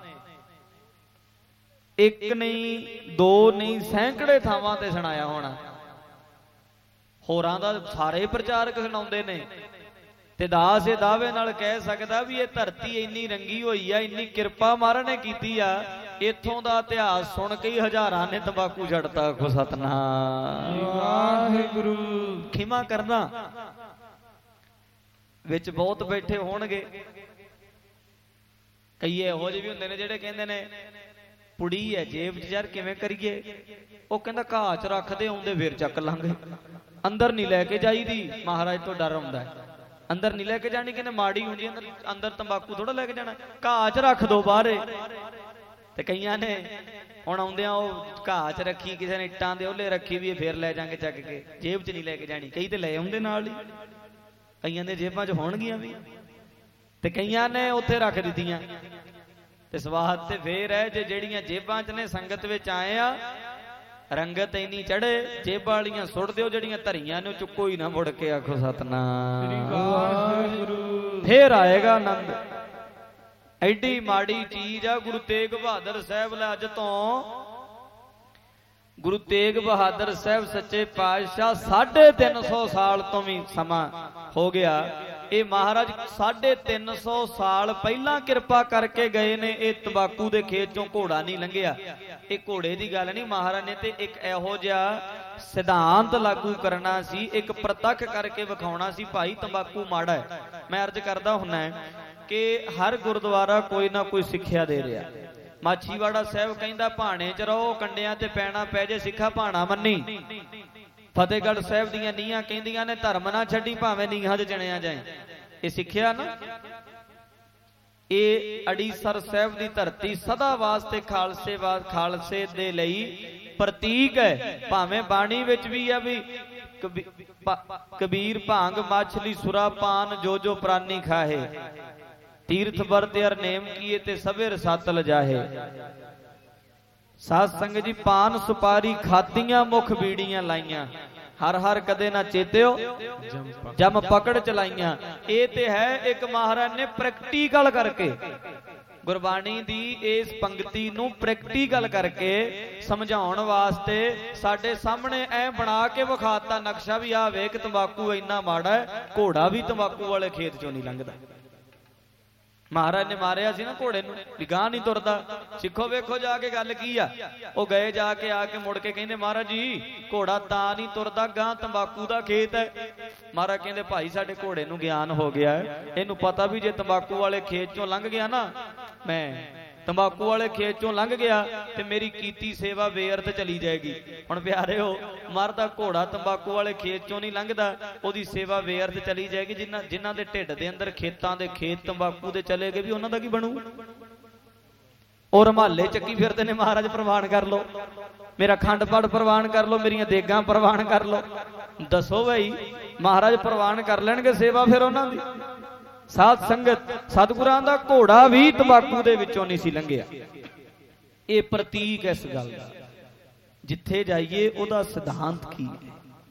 ਇੱਕ ਨਹੀਂ ਦੋ ਨਹੀਂ ਸੈਂਕੜੇ ਥਾਵਾਂ ਤੇ ਸੁਣਾਇਆ ਹੋਣਾ। ਹੋਰਾਂ ਦਾ ਸਾਰੇ ਪ੍ਰਚਾਰਕ ਸੁਣਾਉਂਦੇ ਨੇ ਤੇ ਦਾਸ ਇਹ ਦਾਅਵੇ ਨਾਲ ਕਹਿ ਸਕਦਾ ਵੀ ਇਹ ਧਰਤੀ ਇੰਨੀ ਰੰਗੀ ਹੋਈ ਆ, ਇੰਨੀ ਕਿਰਪਾ ਮਹਾਰਾਜ ਨੇ ਕੀਤੀ ਆ, ਇੱਥੋਂ ਦਾ ਇਤਿਹਾਸ ਸੁਣ ਕੇ ਹੀ ਹਜ਼ਾਰਾਂ ਨੇ ਤੰਬਾਕੂ ਛੱਡਤਾ। ਆਖੋ ਸਤਨਾਮ ਵਾਹਿਗੁਰੂ। ਖਿਮਾ ਕਰਨਾ ਵਿੱਚ ਬਹੁਤ ਬੈਠੇ ਹੋਣਗੇ, ਕਈ ਇਹੋ ਜਿਹੇ ਵੀ ਹੁੰਦੇ ਨੇ ਜਿਹੜੇ ਕਹਿੰਦੇ ਨੇ ਪੁੜੀ ਹੈ ਜੇਬ 'ਚ, ਯਾਰ ਕਿਵੇਂ ਕਰੀਏ? ਉਹ ਕਹਿੰਦਾ ਘਾਹ 'ਚ ਰੱਖਦੇ ਆਉਂਦੇ ਫੇਰ ਚੱਕ ਲਾਂਗੇ, ਅੰਦਰ ਨਹੀਂ ਲੈ ਕੇ ਜਾਈਦੀ, ਮਹਾਰਾਜ ਤੋਂ ਡਰ ਆਉਂਦਾ ਹੈ, ਅੰਦਰ ਨਹੀਂ ਲੈ ਕੇ ਜਾਣੀ, ਕਹਿੰਦੇ ਮਾੜੀ ਹੁੰਦੀ, ਅੰਦਰ ਅੰਦਰ ਤੰਬਾਕੂ ਥੋੜਾ ਲੈ ਕੇ ਜਾਣਾ, ਘਾਹ 'ਚ ਰੱਖ ਦੋ ਬਾਹਰੇ। ਤੇ ਕਈਆਂ ਨੇ ਹੁਣ ਆਉਂਦਿਆਂ ਉਹ ਘਾਹ 'ਚ ਰੱਖੀ, ਕਿਸੇ ਨੇ ਇੱਟਾਂ ਦੇ ਉਹਲੇ ਰੱਖੀ ਵੀ ਫੇਰ ਲੈ ਜਾਾਂਗੇ ਚੱਕ ਕੇ, ਜੇਬ 'ਚ ਨਹੀਂ ਲੈ ਕੇ ਜਾਣੀ। ਕਈ ਤੇ ਲੈ ਆਉਂਦੇ ਨਾਲ ਹੀ, ਕਈਆਂ ਦੇ ਜੇਬਾਂ 'ਚ ਹੋਣਗੀਆਂ ਵੀ, ਤੇ ਕਈਆਂ ਨੇ ਉੱਥੇ ਰੱਖ ਦਿੱਤੀਆਂ। ਤੇ ਸਵਾਦ ਤੇ ਫੇਰ ਹੈ ਜੇ ਜਿਹੜੀਆਂ ਜੇਬਾਂ 'ਚ ਨੇ, ਸੰਗਤ ਵਿੱਚ ਆਏ ਆ, ਰੰਗਤ ਇੰਨੀ ਚੜੇ, ਜੇਬਾਂ ਵਾਲੀਆਂ ਸੁੱਟ ਦਿਓ, ਜਿਹੜੀਆਂ ਧਰੀਆਂ ਨੇ ਚੁੱਕੋ ਹੀ ਨਾ ਮੁੜ ਕੇ। ਆਖੋ ਸਤਨਾਮ ਵਾਹਿਗੁਰੂ। ਫੇਰ ਆਏਗਾ ਆਨੰਦ। ਐਡੀ ਮਾੜੀ ਚੀਜ਼ ਆ ਗੁਰੂ ਤੇਗ ਬਹਾਦਰ ਸਾਹਿਬ ਲੈ, ਅੱਜ ਤੋਂ ਗੁਰੂ ਤੇਗ ਬਹਾਦਰ ਸਾਹਿਬ ਸੱਚੇ ਪਾਤਸ਼ਾਹ ਸਾਢੇ ਤਿੰਨ ਸੌ ਸਾਲ ਤੋਂ ਵੀ ਸਮਾਂ ਹੋ ਗਿਆ। ਇਹ ਮਹਾਰਾਜ ਸਾਢੇ ਤਿੰਨ ਸੌ ਸਾਲ ਪਹਿਲਾਂ ਕਿਰਪਾ ਕਰਕੇ ਗਏ ਨੇ। ਇਹ ਤੰਬਾਕੂ ਦੇ ਖੇਤ ਚੋਂ ਘੋੜਾ ਨਹੀਂ ਲੰਘਿਆ। ਇਹ ਘੋੜੇ ਦੀ ਗੱਲ ਨਹੀਂ, ਮਹਾਰਾਜ ਨੇ ਤੇ ਇੱਕ ਇਹੋ ਜਿਹਾ ਸਿਧਾਂਤ ਲਾਗੂ ਕਰਨਾ ਸੀ, ਇੱਕ ਪ੍ਰਤੱਖ ਕਰਕੇ ਵਿਖਾਉਣਾ ਸੀ, ਭਾਈ ਤੰਬਾਕੂ ਮਾੜਾ ਹੈ। ਮੈਂ ਅਰਜ਼ ਕਰਦਾ ਹੁੰਨਾ ਕਿ ਹਰ ਗੁਰਦੁਆਰਾ ਕੋਈ ਨਾ ਕੋਈ ਸਿੱਖਿਆ ਦੇ ਰਿਹਾ। ਮਾਛੀਵਾੜਾ ਸਾਹਿਬ ਕਹਿੰਦਾ ਭਾਣੇ 'ਚ ਰਹੋ, ਕੰਡਿਆਂ ਤੇ ਪੈਣਾ ਪੈ ਜੇ ਸਿੱਖਾ ਭਾਣਾ ਮੰਨੀ। ਫਤਿਹਗੜ੍ਹ ਸਾਹਿਬ ਦੀਆਂ ਨੀਹਾਂ ਕਹਿੰਦੀਆਂ ਨੇ ਧਰਮ ਨਾ ਛੱਡੀ ਭਾਵੇਂ ਨੀਹਾਂ 'ਚ ਚਣਿਆ ਜਾਏ। ਇਹ ਸਿੱਖਿਆ ਨਾ। ਇਹ ਅੜੀਸਰ ਸਾਹਿਬ ਦੀ ਧਰਤੀ ਸਦਾ ਵਾਸਤੇ ਖਾਲਸੇ ਵਾਸ ਖਾਲਸੇ ਦੇ ਲਈ ਪ੍ਰਤੀਕ ਹੈ। ਭਾਵੇਂ ਬਾਣੀ ਵਿੱਚ ਵੀ ਆ ਵੀ ਕਬੀਰ ਭਾਂਗ ਮਛਲੀ ਸੁਰਾ ਪਾਨ ਜੋ ਜੋ ਪ੍ਰਾਨੀ ਖਾਹੇ, ਤੀਰਥ ਵਰਤ ਅਰ ਨੇਮ ਕੀਏ ਤੇ ਸਭੇ ਰਸਾਤ ਲਜਾਹੇ। ਸਾਧ ਸੰਗਤ ਜੀ, ਪਾਨ ਸੁਪਾਰੀ ਖਾਤੀਆਂ ਮੁਖ ਬੀੜੀਆਂ ਲਾਈਆਂ, ਹਰ ਹਰ ਕਦੇ ਨਾ ਚੇਤਿਓ ਜਮ ਪਕੜ ਚਲਾਈਆਂ। ਇਹ ਤੇ ਹੈ ਇੱਕ ਮਹਾਰਾਜ ਨੇ ਪ੍ਰੈਕਟੀਕਲ ਕਰਕੇ ਗੁਰਬਾਣੀ ਦੀ ਇਸ ਪੰਕਤੀ ਨੂੰ ਪ੍ਰੈਕਟੀਕਲ ਕਰਕੇ ਸਮਝਾਉਣ ਵਾਸਤੇ ਸਾਡੇ ਸਾਹਮਣੇ ਐ ਬਣਾ ਕੇ ਵਿਖਾਤਾ ਨਕਸ਼ਾ ਵੀ ਆ ਵੇਖ ਤੰਬਾਕੂ ਇੰਨਾ ਮਾੜਾ ਹੈ, ਘੋੜਾ ਵੀ ਤੰਬਾਕੂ ਵਾਲੇ ਖੇਤ ਚੋਂ ਨਹੀਂ ਲੰਘਦਾ। ਮਹਾਰਾਜ ਨੇ ਮਾਰਿਆ ਸੀ ਨਾ ਘੋੜੇ ਨੂੰ, ਵੀ ਗਾਂ ਨਹੀਂ ਤੁਰਦਾ। ਸਿੱਖੋ ਵੇਖੋ ਜਾ ਕੇ ਗੱਲ ਕੀ ਆ। ਉਹ ਗਏ ਜਾ ਕੇ ਆ ਕੇ ਮੁੜ ਕੇ ਕਹਿੰਦੇ ਮਹਾਰਾਜ ਜੀ ਘੋੜਾ ਤਾਂ ਨਹੀਂ ਤੁਰਦਾ, ਗਾਂ ਤੰਬਾਕੂ ਦਾ ਖੇਤ ਹੈ। ਮਹਾਰਾਜ ਕਹਿੰਦੇ ਭਾਈ ਸਾਡੇ ਘੋੜੇ ਨੂੰ ਗਿਆਨ ਹੋ ਗਿਆ ਹੈ, ਇਹਨੂੰ ਪਤਾ ਵੀ ਜੇ ਤੰਬਾਕੂ ਵਾਲੇ ਖੇਤ ਚੋਂ ਲੰਘ ਗਿਆ ਨਾ, ਮੈਂ ਤੰਬਾਕੂ ਵਾਲੇ ਖੇਤ ਚੋਂ ਲੰਘ ਗਿਆ ਤੇ ਮੇਰੀ ਕੀਤੀ ਸੇਵਾ ਬੇਅਰਥ ਚਲੀ ਜਾਏਗੀ। ਹੁਣ ਪਿਆਰਿਓ, ਮਰਦਾ ਘੋੜਾ ਤੰਬਾਕੂ ਵਾਲੇ ਖੇਤ ਚੋਂ ਨਹੀਂ ਲੰਘਦਾ, ਉਹਦੀ ਸੇਵਾ ਬੇਅਰਥ ਚਲੀ ਜਾਏਗੀ। ਜਿਨ੍ਹਾਂ ਜਿਨ੍ਹਾਂ ਦੇ ਢਿੱਡ ਦੇ ਅੰਦਰ ਖੇਤਾਂ ਦੇ ਖੇਤ ਤੰਬਾਕੂ ਦੇ ਚਲੇ ਗਏ ਵੀ ਉਹਨਾਂ ਦਾ ਕੀ ਬਣੂ? ਉਹ ਰੁਮਾਲੇ ਚੱਕੀ ਫਿਰਦੇ ਨੇ, ਮਹਾਰਾਜ ਪ੍ਰਵਾਨ ਕਰ ਲੋ, ਮੇਰਾ ਖੰਡ ਪਾਠ ਪ੍ਰਵਾਨ ਕਰ ਲੋ, ਮੇਰੀਆਂ ਦੇਗਾਂ ਪ੍ਰਵਾਨ ਕਰ ਲੋ। ਦੱਸੋ ਭਾਈ, ਮਹਾਰਾਜ ਪ੍ਰਵਾਨ ਕਰ ਲੈਣਗੇ ਸੇਵਾ ਫਿਰ ਉਹਨਾਂ ਦੀ? ਸਾਧ ਸੰਗਤ, ਸਤਿਗੁਰਾਂ ਦਾ ਘੋੜਾ ਵੀ ਤੰਬਾਕੂ ਦੇ ਵਿੱਚੋਂ ਨਹੀਂ ਸੀ ਲੰਘਿਆ। ਇਹ ਪ੍ਰਤੀਕ ਇਸ ਗੱਲ ਦਾ। ਜਿੱਥੇ ਜਾਈਏ ਉਹਦਾ ਸਿਧਾਂਤ ਕੀ ਹੈ।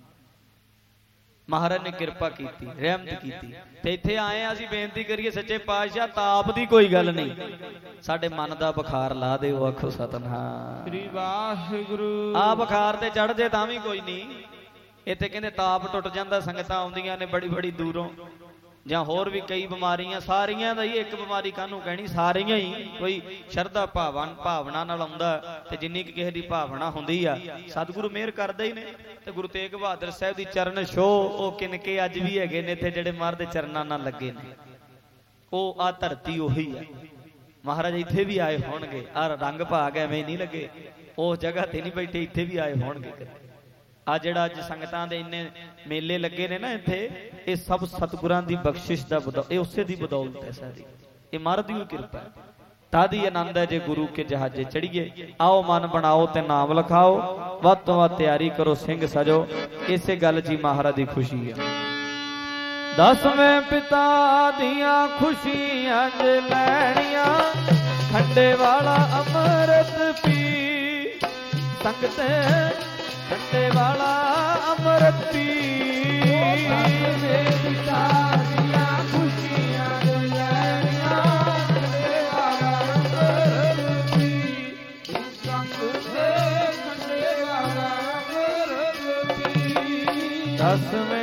ਮਹਾਰਾਜ ਨੇ ਕਿਰਪਾ ਕੀਤੀ, ਰਹਿਮਤ ਕੀਤੀ ਤੇ ਇੱਥੇ ਆਏ ਆ ਅਸੀਂ ਬੇਨਤੀ ਕਰੀਏ ਸੱਚੇ ਪਾਤਸ਼ਾਹ, ਤਾਪ ਦੀ ਕੋਈ ਗੱਲ ਨਹੀਂ, ਸਾਡੇ ਮਨ ਦਾ ਬੁਖਾਰ ਲਾ ਦਿਓ। ਆਖੋ ਸਤਿਨਾਮ ਸ੍ਰੀ ਵਾਹਿਗੁਰੂ। ਆ ਬੁਖਾਰ ਤੇ ਚੜ ਜੇ ਤਾਂ ਵੀ ਕੋਈ ਨਹੀਂ। ਇੱਥੇ ਕਹਿੰਦੇ ਤਾਪ ਟੁੱਟ ਜਾਂਦਾ, ਸੰਗਤਾਂ ਆਉਂਦੀਆਂ ਨੇ ਬੜੀ ਬੜੀ ਦੂਰੋਂ, ਜਾਂ ਹੋਰ ਵੀ ਕਈ ਬਿਮਾਰੀਆਂ, ਸਾਰੀਆਂ ਦਾ ਹੀ ਇੱਕ ਬਿਮਾਰੀ ਕਾਹਨੂੰ ਕਹਿਣੀ, ਸਾਰੀਆਂ ਹੀ ਕੋਈ ਸ਼ਰਧਾ ਭਾਵਨ ਭਾਵਨਾ ਨਾਲ ਆਉਂਦਾ ਤੇ ਜਿੰਨੀ ਕਿ ਕਿਸੇ ਦੀ ਭਾਵਨਾ ਹੁੰਦੀ ਆ ਸਤਿਗੁਰੂ ਮਿਹਰ ਕਰਦਾ ਹੀ ਨੇ। ਤੇ ਗੁਰੂ ਤੇਗ ਬਹਾਦਰ ਸਾਹਿਬ ਦੀ ਚਰਨ ਛੋਹ ਉਹ ਕਿਨਕੇ ਅੱਜ ਵੀ ਹੈਗੇ ਨੇ ਇੱਥੇ ਜਿਹੜੇ ਮਹਾਰਾਜ ਦੇ ਚਰਨਾਂ ਨਾਲ ਲੱਗੇ ਨੇ। ਉਹ ਆ ਧਰਤੀ ਉਹੀ ਆ। ਮਹਾਰਾਜ ਇੱਥੇ ਵੀ ਆਏ ਹੋਣਗੇ, ਆ ਰੰਗ ਭਾਗ ਐਵੇਂ ਨਹੀਂ ਲੱਗੇ, ਉਸ ਜਗ੍ਹਾ ਤੇ ਨਹੀਂ ਬੈਠੇ, ਇੱਥੇ ਵੀ ਆਏ ਹੋਣਗੇ। आ जिहड़ा अज संगतां दे इन्ने मेले लगे ने ना इत्थे, ये सब सतगुरां दी बख्शिश दा बदौलत, ये उसे दी बदौलत है सारी, ये महाराज दी किरपा है। तादी आनंद है जे गुरु के जहाजे चढ़िए। आओ मन बनाओ ते नाम लिखाओ, वध तो वध तैयारी करो, सिंह सजो, इसे गल जी महाराज दी खुशी है। दसवें पिता दिया खुशियां जे लैनियां, खंडे वाला अमृत पी, संगते खंडे वाला अमृत पी। दसवें पिता दिया खुशियां जे लैनियां, खंडे वाला अमृत पी, संगते खंडे वाला अमृत पी। दसवें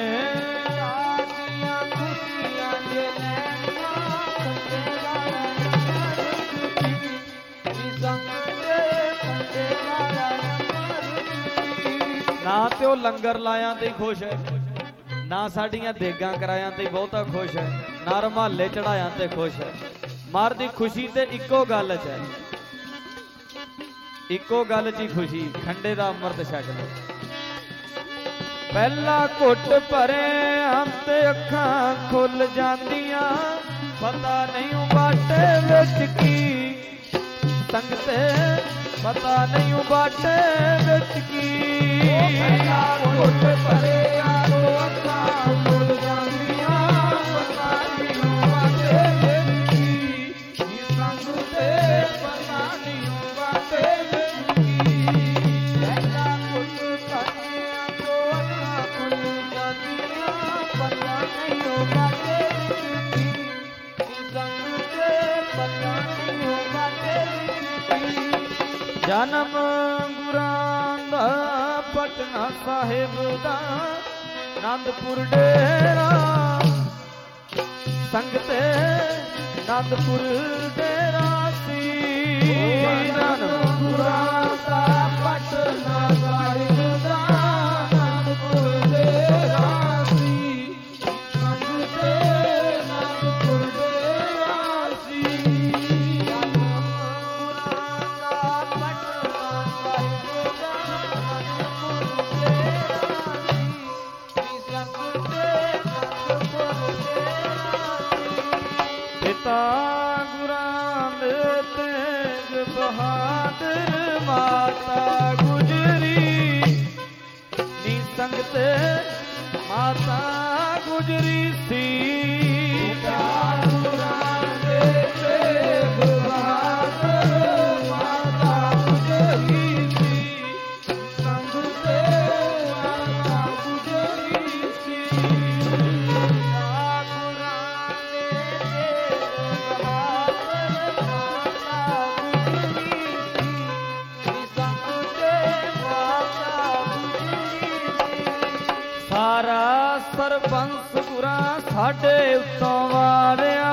ना तो लंगर लाया ते खुश है, ना साडियां देगां कराया ते बहुता खुश है, ना रमाले चढ़ाया ते खुश है। मार दी खुशी ते इको गल च है, इको गल च खुशी, खंडे दा अमृत छक लो। पहला घुट भरे हम ते अखां खुल जांदियां, पता नहीं बाटे विच की, संगते पता नहीं बाटे विच की। पहला घुट भरे आलो अखां खुल जांदियां, पता नहीं बाटे विच की, संगते पता नहीं बाटे विच की। पहला घुट भरे आलो अखां खुल जांदियां, पता नहीं बाटे विच की, संगते पता नहीं बाटे विच की। जन्म गुरां दा पटना साहिब दा, आनंदपुर डेरा, संगते आनंदपुर डेरा सी। जन्म गुरां दा पटना साहिब दा, आनंदपुर डेरा सी, संगते आनंदपुर डेरा सी। पिता गुरां दे तेग बहादुर, माता गुजरी नी, संगते माता गुजरी सी। पिता गुरां दे तेग बहादुर, माता गुजरी सी, संगते माता गुजरी सी। सारा सरबंस गुरां साडे उत्तों वारिया,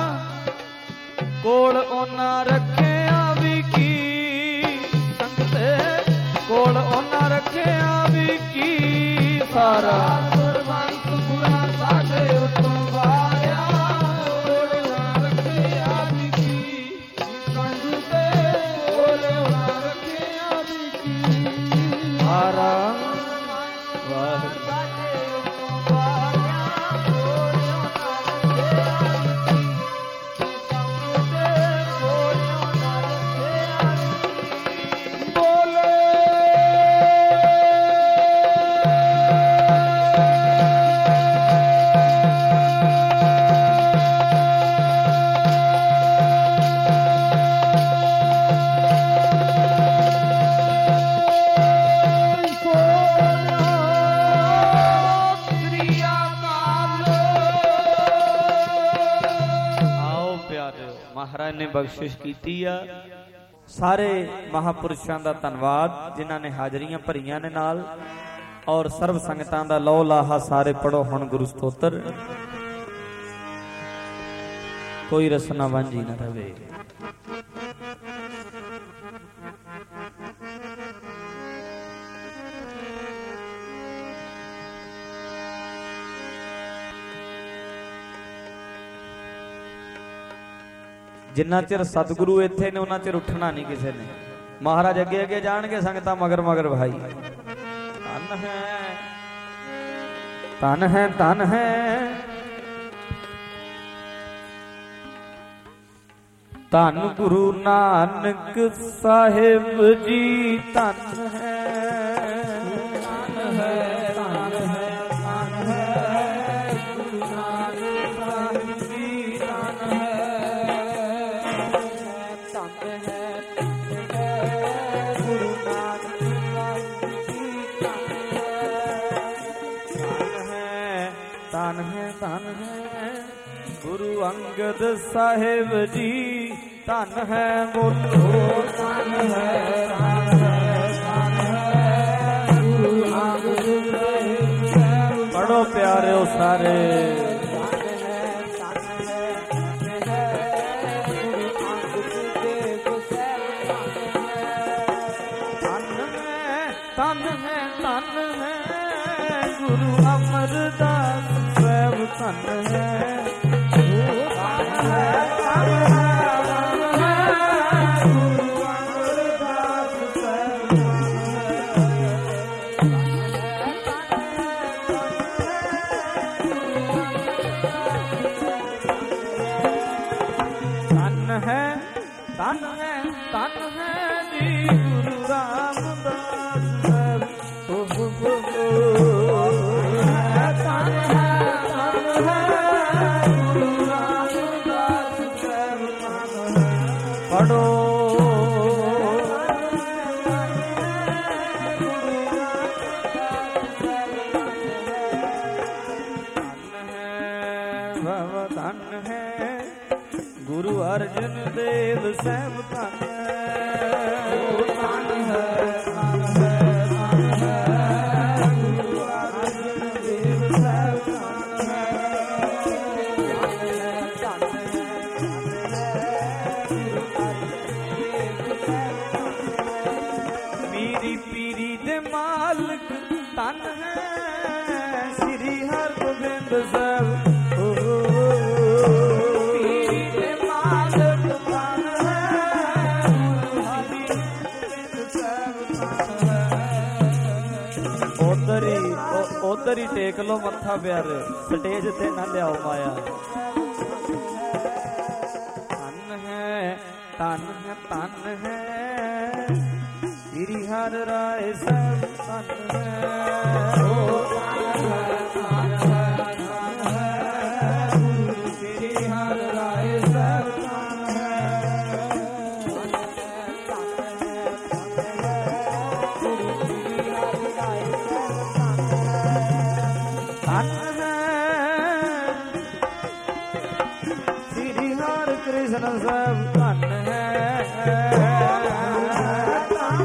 कोल ओना रखिया भी की, संगते कोल ओना रखिया भी की। सारा सरबंस गुरां साडे उत्तों वारिया, कोल ओना रखिया भी की, संगते कोल ओना रखिया भी की। सारा वाह महाराज ने बख्शिश की आ। सारे महापुरुषों का धन्यवाद जिन्हों ने हाजरियां भरियां ने नाल, और सर्व संगतां दा लौ लाहा सारे पढ़ो हुण गुरु स्तोत्र, कोई रसना वांझी न रहे। जिन्ना चिर सतगुरु इत्थे ने उन्ना चिर उठना नहीं किसी ने। महाराज अगे अगे जाणगे, संगतां मगर मगर भाई। ਧਨ ਹੈ ਧਨ ਹੈ ਧਨ ਹੈ ਧੰਨ ਗੁਰੂ ਨਾਨਕ ਸਾਹਿਬ ਜੀ ਧੰਨ ਹੈ ਧੰਨ ਹੈ ਧੰਨ ਹੈ ਧੰਨ ਹੈ ਗੁਰੂ ਨਾਨਕ ਸਾਹਿਬ ਜੀ ਧੰਨ ਹੈ ਧੰਨ ਹੈ ਗੁਰੂ ਨਾਨਕ ਸਾਹਿਬ ਜੀ ਧੰਨ ਹੈ ਧੰਨ ਹੈ ਧੰਨ ਹੈ ਗੁਰੂ ਅੰਗਦ ਸਾਹਿਬ ਜੀ ਧੰਨ ਹੈ ਬੋਲੋ ਧੰਨ ਹੈ ਧੰਨ ਹੈ ਧੰਨ ਹੈ ਗੁਰੂ ਅੰਗਦ ਸਾਹਿਬ ਪੜੋ ਪਿਆਰਿਓ ਸਾਰੇ ਧੰਨ ਹੈ ਧੰਨ ਹੈ ਧੰਨ ਹੈ ਗੁਰੂ ਅੰਗਦ ਦੇਵ ਸਾਹਿਬ ਧੰਨ ਹੈ ਧੰਨ ਹੈ ਧੰਨ ਹੈ ਗੁਰੂ ਅਮਰਦਾਸ ਸਾਹਿਬ ਧੰਨ ਹੈ ਧੰਨ ਹੈ ਧੰਨ ਹੈ ਜੀ ਗੁਰੂ ਰਾਮਦਾਸ ਸਾਹਿਬ ਓ ਹੋ ਹੋ ਧੰਨ ਹੈ ਧੰਨ ਹੈ ਗੁਰੂ ਰਾਮਦਾਸ ਸਾਹਿਬ ਧੰਨ ਹੈ ਪੜੋ ਧੰਨ ਹੈ ਗੁਰੂ ਅਰਜਨ ਦੇਵ ਸਾਹਿਬ ਧੰਨ ਹੈ ਧੰਨ ਹੈ ਧੰਨ ਹੈ ਧੰਨ ਹੈ ਗੁਰੂ ਅਰਜਨ ਦੇਵ ਸਾਹਿਬ ਧੰਨ ਹੈ ਧੰਨ ਹੈ ਗੁਰੂ ਅਰਜਨ ਦੇਵ ਸਾਹਿਬ ਮੀਰੀ ਪੀਰੀ ਦੇ ਮਾਲਕ ਧੰਨ ਹੈ ਸ੍ਰੀ ਹਰਗੋਬਿੰਦ ਸਾਹਿਬ ਉਧਰ ਹੀ ਟੇਕ ਲੋ ਮੱਥਾ ਪਿਆਰ ਸਟੇਜ ਤੇ ਨਾ ਲਿਆਓ ਮਾਇਆ ਧੰਨ ਹੈ ਧੰਨ ਹੈ ਧੰਨ ਹੈ ਸ੍ਰੀ ਹਰਿ ਰਾਏ ਸਾਹਿਬ ਧੰਨ ਹੈ ਓ ਧੰਨ ਹੈ ਧੰਨ ਹੈ ਧੰਨ ਹੈ ਗੁਰੂ ਸ੍ਰੀ ਹਰਿ ਰਾਏ ਸਾਹਿਬ ਧੰਨ ਹੈ ਸ੍ਰੀ ਹਰਿ ਕ੍ਰਿਸ਼ਨ ਸਾਹਿਬ ਧੰਨ ਹੈ ਧੰਨ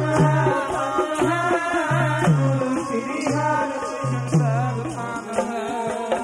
ਹੈ ਗੁਰੂ ਸ੍ਰੀ ਹਰਿ ਕ੍ਰਿਸ਼ਨ ਸਾਹਿਬ ਧੰਨ ਹੈ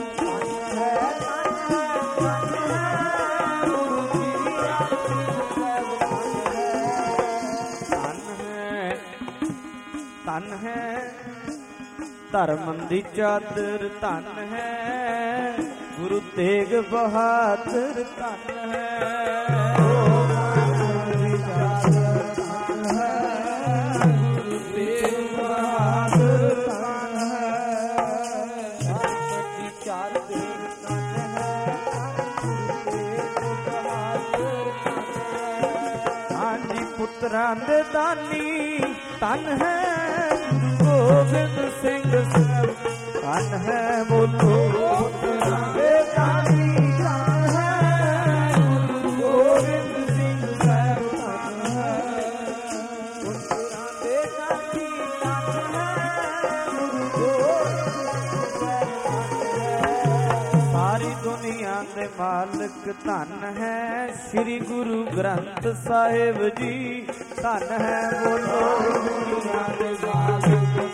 ਧੰਨ ਹੈ ਧਰਮ ਦੀ ਚਾਦਰ ਧੰਨ ਹੈ ਗੁਰੂ ਤੇਗ ਬਹਾਦਰ ਧੰਨ ਹੈ ਧਰਮ ਦੀ ਚਾਦਰ ਧੰਨ ਹੈ ਗੁਰੂ ਤੇਗ ਬਹਾਦਰ ਧੰਨ ਹੈ ਧਰਮ ਦੀ ਚਾਦਰ ਧੰਨ ਹੈ ਗੁਰੂ ਤੇਗ ਬਹਾਦਰ ਧੰਨ ਹੈ ਹਾਂਜੀ ਪੁੱਤਰਾਂ ਦੇ ਦਾਨੀ ਧੰਨ ਹੈ ਗੋਬਿੰਦ ਸਿੰਘ ਸਾਹਿਬ ਧੰਨ ਹੈ ਬੋਲੋ ਪੁੱਤਰਾਂ ਦੇ ਦਾਨੀ ਧੰਨ ਹੈ ਗੁਰੂ ਗੋਬਿੰਦ ਸਿੰਘ ਸਾਹਿਬ ਧੰਨ ਹੈ ਪੁੱਤਰਾਂ ਦੇ ਦਾਨੀ ਧੰਨ ਹੈ ਗੁਰੂ ਗੋਬਿੰਦ ਸਿੰਘ ਸਾਹਿਬ ਸਾਰੀ ਦੁਨੀਆ ਦੇ ਮਾਲਕ ਧੰਨ ਹੈ ਸ੍ਰੀ ਗੁਰੂ ਗ੍ਰੰਥ ਸਾਹਿਬ ਜੀ ਧੰਨ ਹੈ ਬੋਲੋ ਦੁਨੀਆ ਦੇ ਮਾਲਕ